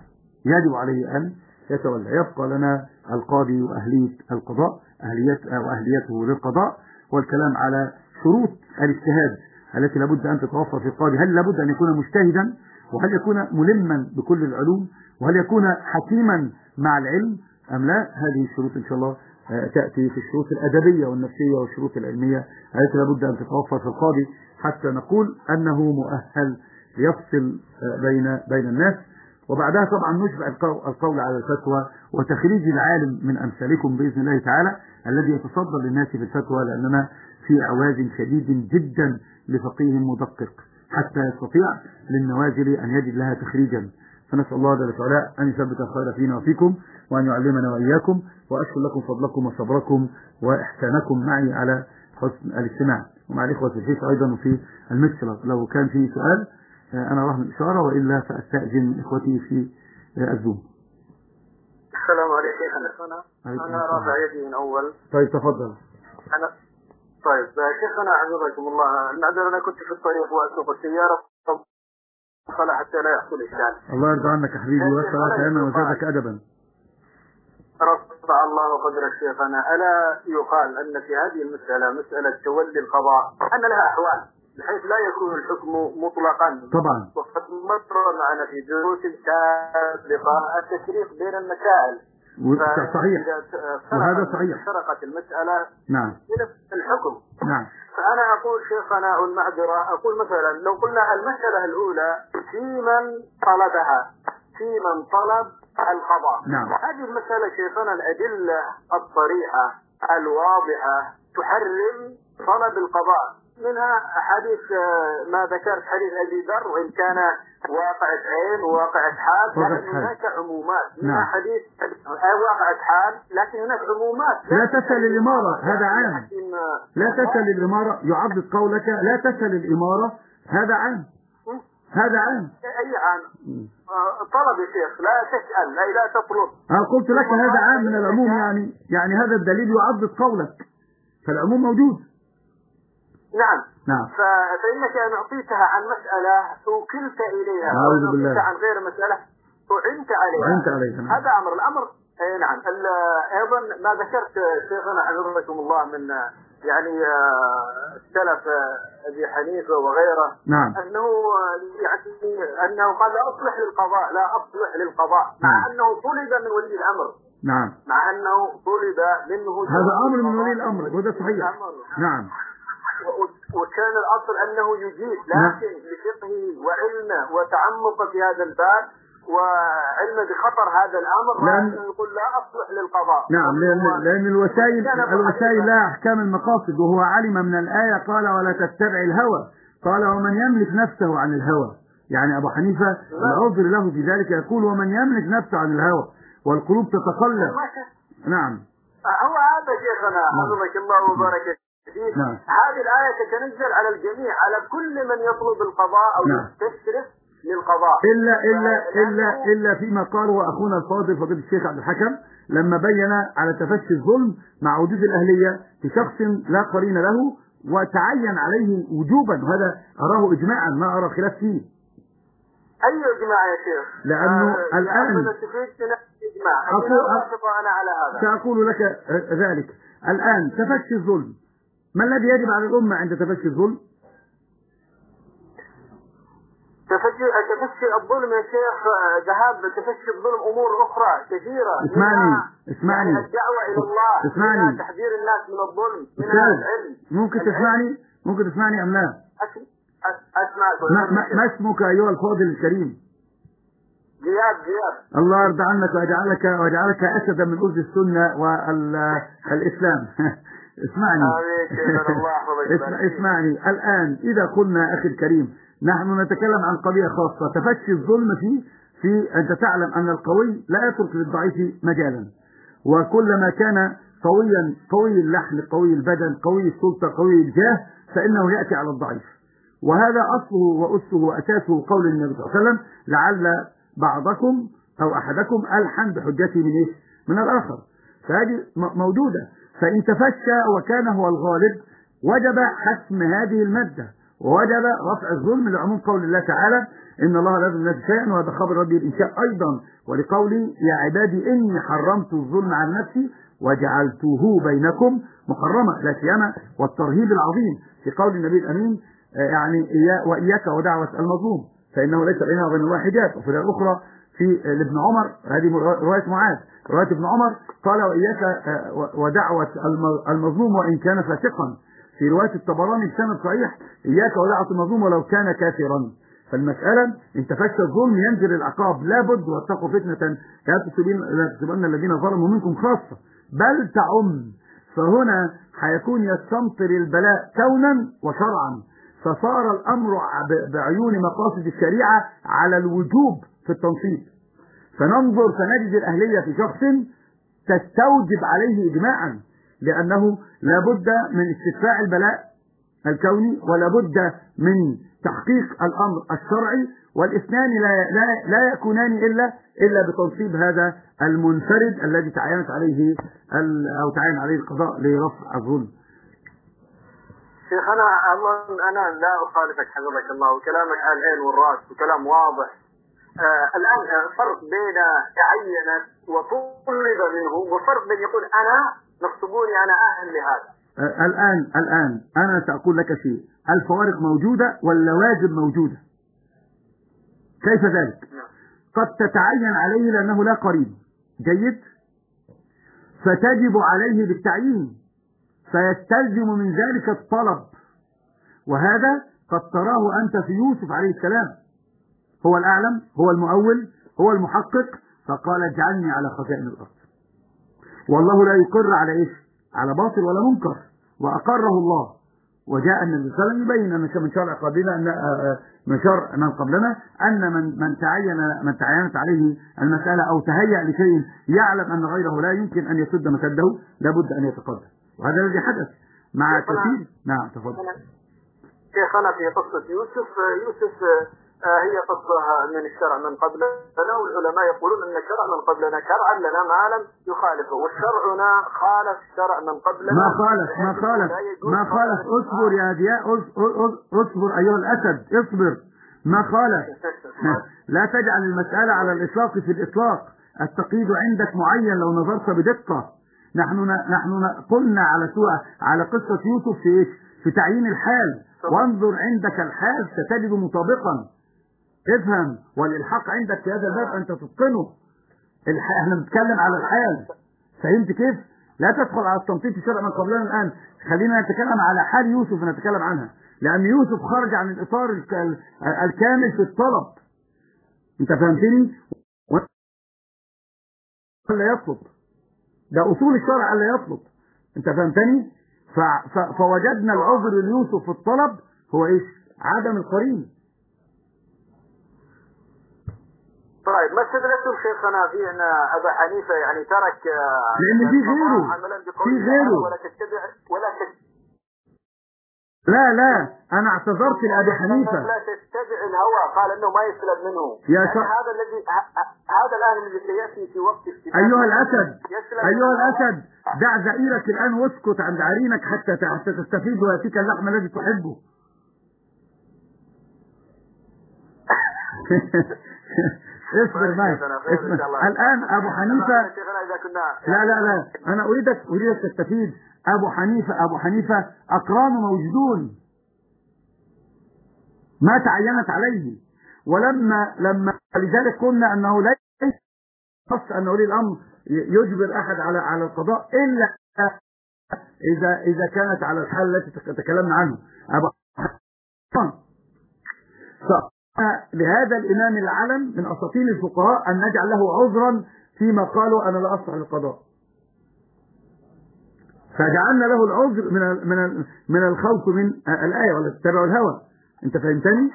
Speaker 1: أن يتولى. يبقى لنا القاضي وأهلية القضاء وأهليته للقضاء، والكلام على شروط الاجتهاد التي لابد أن تتوفر في القاضي. هل لابد أن يكون مجتهدا، وهل يكون ملما بكل العلوم، وهل يكون حكيما مع العلم أم لا؟ هذه الشروط إن شاء الله تأتي في الشروط الأدبية والنفسية والشروط العلمية التي لابد أن تتوفر في القاضي حتى نقول أنه مؤهل ليفصل بين الناس. وبعدها طبعا نشبع القول على الفتوى وتخريج العالم من أمثالكم بإذن الله تعالى الذي يتصدر للناس في الفتوى، لأننا في عواز شديد جدا لفقيه مدقق حتى يستطيع للنوازل أن يجد لها تخريجا. فنسأل الله جل وعلا أن يثبت الخير فينا وفيكم، وأن يعلمنا وإياكم، وأشكر لكم فضلكم وصبركم وإحسانكم معي على حسن الاستماع، ومع الإخوة في الحيث أيضا وفي المسجد. لو كان في سؤال أنا رهن الإشارة، وإلا فأستأذن إخوتي في الزوم.
Speaker 2: السلام عليكم. أنا رافع يدي من أول.
Speaker 1: طيب تفضل.
Speaker 2: طيب شيخنا حفظكم الله، المعذرة أنا كنت في الطريق وأسوق السيارة فلا حتى لا يحصل إشكال.
Speaker 1: الله يرضى عنك يا حبيبي ويسعدك خيرا ويزيدك أدبا.
Speaker 2: رفع الله قدرك شيخنا. ألا يقال أن في هذه المسألة مسألة تولي القضاء أن لها أحوال بحيث لا يكون الحكم مطلقا؟
Speaker 1: طبعا.
Speaker 2: وقد مر معنا في دروس سابقة التفريق بين المسائل.
Speaker 1: صحيح. وهذا صحيح.
Speaker 2: سرقت المسألة
Speaker 1: نعم
Speaker 2: إلى الحكم.
Speaker 1: نعم.
Speaker 2: فأنا أقول شيخنا المعذرة، أقول مثلا لو قلنا المسألة الأولى في من طلب القضاء.
Speaker 1: نعم.
Speaker 2: هذه المسألة شيخنا الأدلة الصريحة الواضحة تحرم طلب القضاء، منها حديث ما ذكرت حديث أبي ذر، وإن كان واقعة عين وواقعة حال، لكن هناك عمومات. منها حديث واقعة حال لكن هناك عمومات.
Speaker 1: لا تسأل الإمارة، هذا عام. لا تسأل الإمارة، يعضد قولك لا تسأل الإمارة، هذا عام. هذا عام.
Speaker 2: أي عام؟ طلب يا شيخ، لا تسأل، لا تطلب.
Speaker 1: قلت لك هذا عام من العموم، يعني هذا الدليل يعضد قولك، فالعموم موجود.
Speaker 2: نعم. فإنك أن أعطيتها عن مسألة وكلت إليها،
Speaker 1: أعوذ بالله.
Speaker 2: أعطيتها عن غير مسألة وعنت عليها. هذا أمر. الأمر نعم. أيضا ما ذكرت شيخنا حفظكم الله من يعني السلف أبي حنيفة وغيره،
Speaker 1: نعم.
Speaker 2: أنه قال لا أصلح للقضاء مع أنه طلب من ولي الأمر.
Speaker 1: نعم.
Speaker 2: مع أنه طلب منه
Speaker 1: هذا أمر من ولي الأمر، وده صحيح. نعم.
Speaker 2: وكان الأصل أنه يجيب، لكن لفقهه وعلمه وتعمقه في هذا الباب وعلمه بخطر هذا الأمر يقول لا أصلح للقضاء.
Speaker 1: نعم، لأن الوسائل لها أحكام المقاصد، وهو علم من الآية قال ولا تتبع الهوى، قال ومن يملك نفسه عن الهوى. يعني أبو حنيفة العذر له في ذلك، يقول ومن يملك نفسه عن الهوى والقلوب تتقلب.
Speaker 2: نعم. هو هذا شيخنا حفظك الله وبارك.
Speaker 1: نعم.
Speaker 2: هذه الآية تتنزل على الجميع، على كل من يطلب القضاء أو يستشرف للقضاء،
Speaker 1: إلا فيما قاله أخونا الفاضل فضيلة الشيخ عبد الحكم لما بين على تفشي الظلم مع وجود الأهلية في شخص لا قرين له وتعين عليه وجوبا، وهذا أراه إجماعا ما أرى خلاف فيه.
Speaker 2: أي إجماع يا شيخ؟
Speaker 1: لأنه الآن سأقول لك ذلك. الآن تفشي الظلم، ما الذي يجب على الأمة عند تفشي الظلم؟
Speaker 2: تفشي الظلم يا شيخ تفشي الظلم أمور أخرى كثيرة.
Speaker 1: اسمعني.
Speaker 2: الدعوة إلى الله،
Speaker 1: اسمعني.
Speaker 2: تحذير الناس من الظلم، من العلم.
Speaker 1: ممكن تسمعني أم لا؟
Speaker 2: أسمعك.
Speaker 1: ما اسمك أيها الفاضل الكريم؟
Speaker 2: زياد.
Speaker 1: الله يرضى عنك ويجعلك أسدا من أسد السنة والإسلام. اسمعني الآن. إذا قلنا أخي الكريم نحن نتكلم عن قضية خاصة، تفشي الظلم في أنت تعلم أن القوي لا يترك للضعيف مجالا، وكلما كان قوي اللحم قوي البدن قوي السلطة قوي الجاه فإنه يأتي على الضعيف، وهذا أصله وأسه وأساسه قول النبي صلى الله عليه وسلم لعل بعضكم أو أحدكم ألحن بحجته من الآخر، فهذه موجودة. فإن تفشى وكان هو الغالب وجب حسم هذه المادة، ووجب رفع الظلم لعموم قول الله تعالى إن الله لا يظلم الناس شيئا، وهذا خبر ربي الإنشاء أيضا، ولقولي يا عبادي إني حرمت الظلم على نفسي وجعلته بينكم محرما، لا سيما والترهيب العظيم في قول النبي الأمين يعني وإياك ودعوة المظلوم فإنه ليس بينها وبين الله حجاب. وفي الأخرى في لابن عمر، هذه رواية معاذ، رواية ابن عمر قال وإياك ودعوة المظلوم وإن كان فاسقا. في رواية الطبراني بسند صحيح إياك ودعوة المظلوم ولو كان كافرا. فالمسألة إن تفشى الظلم ينزل العقاب، لابد واتقوا فتنة لا تصيبن الذين ظلموا منكم خاصة بل تعم. فهنا حيكون يستمطر البلاء كونا وشرعا، فصار الأمر بعيون مقاصد الشريعة على الوجوب في التنصيب، فننظر فنجد الأهلية في شخص تستوجب عليه إجماعا، لأنه لابد من استدفاع البلاء الكوني ولابد من تحقيق الأمر الشرعي، والاثنان لا يكونان إلا بتنصيب هذا المنفرد الذي تعين عليه القضاء لرفع الظلم.
Speaker 2: شيخ أنا لا أخالفك حفظك الله، وكلامك على العين والرأس وكلام واضح. الآن فرق بين تعين وطلب منه وفرق بين يقول أنا نصبوني أنا أهل لهذا.
Speaker 1: الآن أنا سأقول لك شيء، الفوارق موجودة واللوازم موجودة. كيف ذلك؟ قد تتعين عليه لأنه لا قريب جيد فتجب عليه بالتعيين فيستلزم من ذلك الطلب، وهذا قد تراه أنت في يوسف عليه السلام، هو الأعلم هو المؤول هو المحقق، فقال اجعلني على خزائن الأرض، والله لا يقر على إيش؟ على باطل ولا منكر، وأقره الله. وجاء النبي صلى الله عليه وسلم يبين أن من شرع قبلنا أن من شرع من قبلنا أن من تعينت عليه المسألة أو تهيأ لشيء يعلم أن غيره لا يمكن أن يسد مسده لابد أن يتقدم، وهذا الذي حدث مع كثير. نعم تفضل.
Speaker 2: شيخنا في قصة يوسف
Speaker 4: هي قصة من الشرع من قبلنا، والعلماء يقولون أن الشرع من قبلنا شرعا لنا ما لم يخالفه، والشرعنا خالف شرع من قبلنا.
Speaker 1: ما خالف اصبر يا ضياء، اصبر أيها الأسد، اصبر. ما خالف. لا تجعل المسألة على الإطلاق في الإطلاق، التقييد عندك معين لو نظرت بدقة. نحن قلنا على قصة يوسف في تعيين الحال، وانظر عندك الحال ستجد مطابقا. افهم، والإلحاق عندك في هذا الباب أنت تتقنه. احنا بنتكلم على الحال، فهمت كيف؟ لا تدخل على التنطيط في شرع من قبلنا الآن. خلينا نتكلم على حال يوسف نتكلم عنها، لأن يوسف خرج عن الإطار الكامل في الطلب. أنت فهمتني؟ لا يطلب، ده أصول الشرع ألا يطلب. أنت فهمتني؟ فوجدنا العذر ليوسف في الطلب هو إيش؟ عدم القرين.
Speaker 4: طيب ما استدلتم شيخنا في أن أبا حنيفة يعني ترك
Speaker 1: لأن في غيره لا أنا اعتذرت لأبي حنيفة.
Speaker 4: لا تتبع الهوى، قال أنه ما يسلب منه. يعني هذا الآن الذي سيأتي في وقت استدلال.
Speaker 1: أيها الأسد دع زئيرك الآن واسكت عند عرينك حتى تستفيد ويأتيك اللحم الذي تحبه. اصبر معي. الآن أبو حنيفة لا أنا أريدك تستفيد. أبو حنيفة أقرانه موجودون، ما تعينت عليه، لما لذلك قلنا أنه لا يخص أن ولي الأمر يجبر أحد على القضاء إلا إذا كانت على الحال التي تكلمنا عنه. أبو حنيفة لهذا الإمام العلم من أساطين الفقهاء أن نجعل له عذرا فيما قالوا أنا لا أصلح للقضاء، فجعلنا له العذر من الخوف من الآية ولا تتبع الهوى. أنت فهمتني؟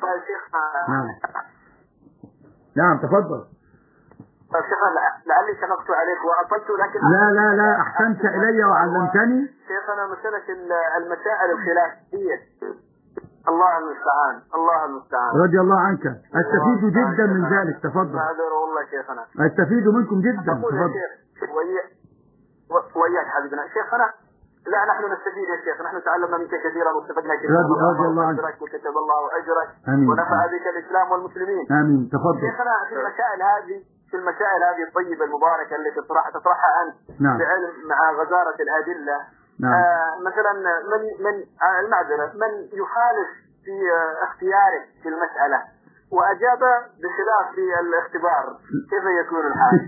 Speaker 1: نعم تفضل.
Speaker 4: طيب شيخنا لعلي شنقت عليك وأطلت، لكن
Speaker 1: لا أحسنت إلي وعلمتني.
Speaker 4: شيخنا مسألة المسائل الخلافية الله المستعان.
Speaker 1: رضي الله عنك، استفيد جدا من ذلك. تفضل.
Speaker 4: معذور والله شيخنا،
Speaker 1: استفيد منكم جدا. تفضل.
Speaker 4: وياك حبيبنا شيخنا. لا نحن نستفيد يا شيخ، نحن تعلمنا منك كثيرا واستفدنا كثيرا.
Speaker 1: رضي الله عنك
Speaker 4: وكتب الله أجرك
Speaker 1: ونفع
Speaker 4: بك الإسلام والمسلمين.
Speaker 1: آمين. تفضل.
Speaker 4: شيخنا في المسائل هذه الطيبة المباركة التي تطرحها أنت بعلم مع غزارة الأدلة. مثلا من يخالف في اختيارك في المسألة وأجاب بخلاف في الاختبار، كيف يكون الحال؟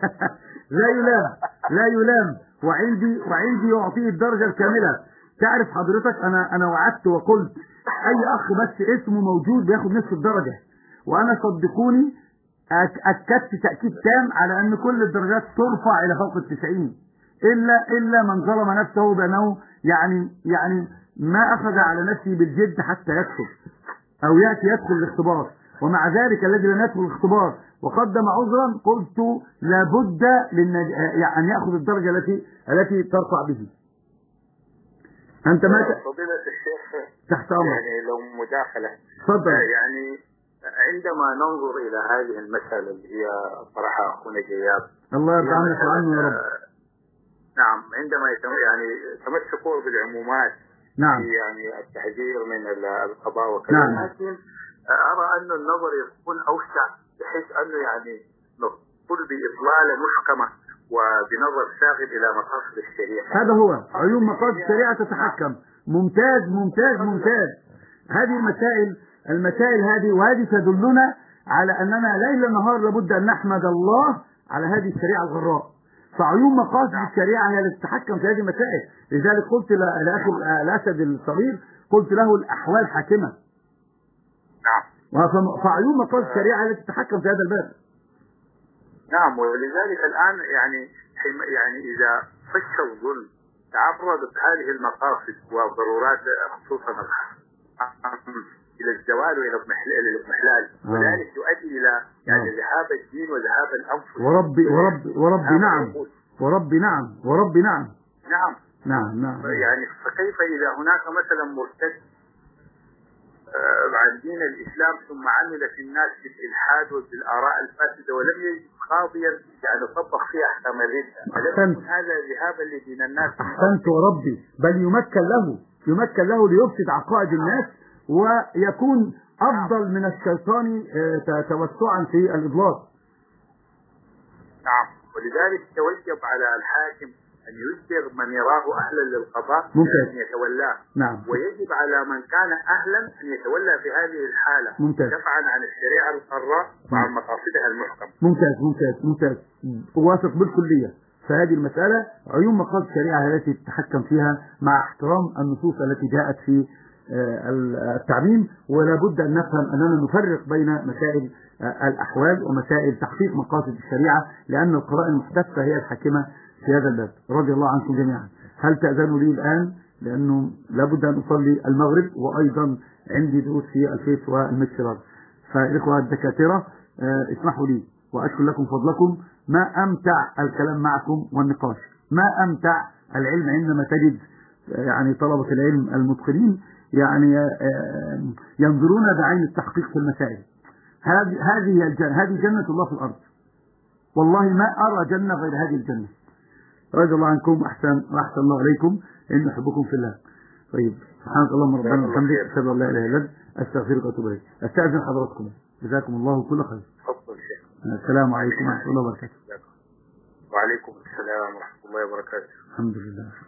Speaker 1: لا يلام وعندي يعطيه الدرجة الكاملة. تعرف حضرتك أنا وعدت وقلت أي أخ بس اسمه موجود بياخد نصف الدرجة، وأنا صدقوني أكدت تأكيد تام على أن كل الدرجات ترفع إلى فوق 90 إلا من ظلم نفسه بأنه يعني ما أخذ على نفسه بالجد حتى يكتب أو يأتي يدخل الاختبار. ومع ذلك الذي لم يدخل الاختبار وقدم عذرا قلت لابد أن يأخذ الدرجة التي ترفع به. أنت ما
Speaker 3: فضيلة الشيخ
Speaker 1: تحت أمر.
Speaker 3: يعني لو مداخلة
Speaker 1: تفضل.
Speaker 3: يعني عندما ننظر إلى هذه المسألة اللي هي طرحها أخونا جياب،
Speaker 1: الله يرضى عنك وعنه يا رب.
Speaker 3: نعم، عندما تمسكوا بالعمومات
Speaker 1: نعم
Speaker 3: في يعني التحذير من القضاء وكذا.
Speaker 1: نعم.
Speaker 3: لكن أرى أن النظر يكون أوسع بحيث أنه يعني نقول بإطلالة محكمة وبنظر شاغل إلى مقاصد الشريعة.
Speaker 1: هذا هو عيون مقاصد الشريعة تتحكم. ممتاز. هذه المسائل هذه، وهذه تدلنا على أننا ليل نهار لابد أن نحمد الله على هذه الشريعة الغراء. فعيون مقاصد الشريعة هي التي تتحكم في هذه المسائل. لذلك قلت لأخي الأسد الصغير، قلت له الأحوال حاكمة. فعيون مقاصد الشريعة هي التي تتحكم في هذا الباب.
Speaker 3: نعم، ولذلك الآن يعني إذا فش الظلم تعرضت هذه المقاصد والضرورات خصوصا إلى الزوال وإلى الاضمحلال، وذلك يؤدي إلى يعني ذهاب الدين وذهاب الأنفس. وربي نعم. يعني فكيف إذا هناك مثلا مرتد عن دين الإسلام ثم عمل في الناس بالإلحاد وبالآراء الفاسدة ولم يجد قاضيا يعني يطبق فيه أحكام الردة، ألم يكن هذا ذهابا لدين الناس؟
Speaker 1: أحسنت وربي، بل يمكن له ليفسد عقائد الناس ويكون أفضل من الشيطان توسعا في الإضلال.
Speaker 3: نعم، ولذلك يوجب على الحاكم أن يجبر من يراه أهلا للقضاء أن يتولاه.
Speaker 1: نعم.
Speaker 3: ويجب على من كان أهلا أن يتولى في هذه الحالة دفعا عن الشريعة القراء وعن مقاصدها المحكمة.
Speaker 1: ممتاز. أوافق بالكلية. فهذه المسألة عيون مقاصد الشريعة التي تتحكم فيها مع احترام النصوص التي جاءت في التعميم، ولا بد أن نفهم أننا نفرق بين مسائل الأحوال ومسائل تحقيق مقاصد الشريعة، لأن القرائن المحدثة هي الحاكمة في هذا الباب. رضي الله عنكم جميعا. هل تأذنوا لي الآن؟ لأنه لابد أن أصلي المغرب، وأيضا عندي دروس في الفيس والمكسرات. فإخوة الدكاترة اسمحوا لي وأشكر لكم فضلكم. ما أمتع الكلام معكم والنقاش، ما أمتع العلم عندما تجد يعني طلبة العلم المتقنين يعني ينظرون بعين التحقيق في المسائل. هذه جنة الله في الأرض، والله ما أرى جنة غير هذه الجنة. رضي الله عنكم وأحسن الله عليكم، إن أحبكم في الله. طيب، سبحانك اللهم ربنا وبحمدك، أشهد أن لا إله إلا أنت، أستغفرك وأتوب إليك. أستأذن حضراتكم، جزاكم الله كل خير. السلام عليكم ورحمة الله وبركاته.
Speaker 3: وعليكم السلام ورحمة الله وبركاته.
Speaker 1: الحمد لله.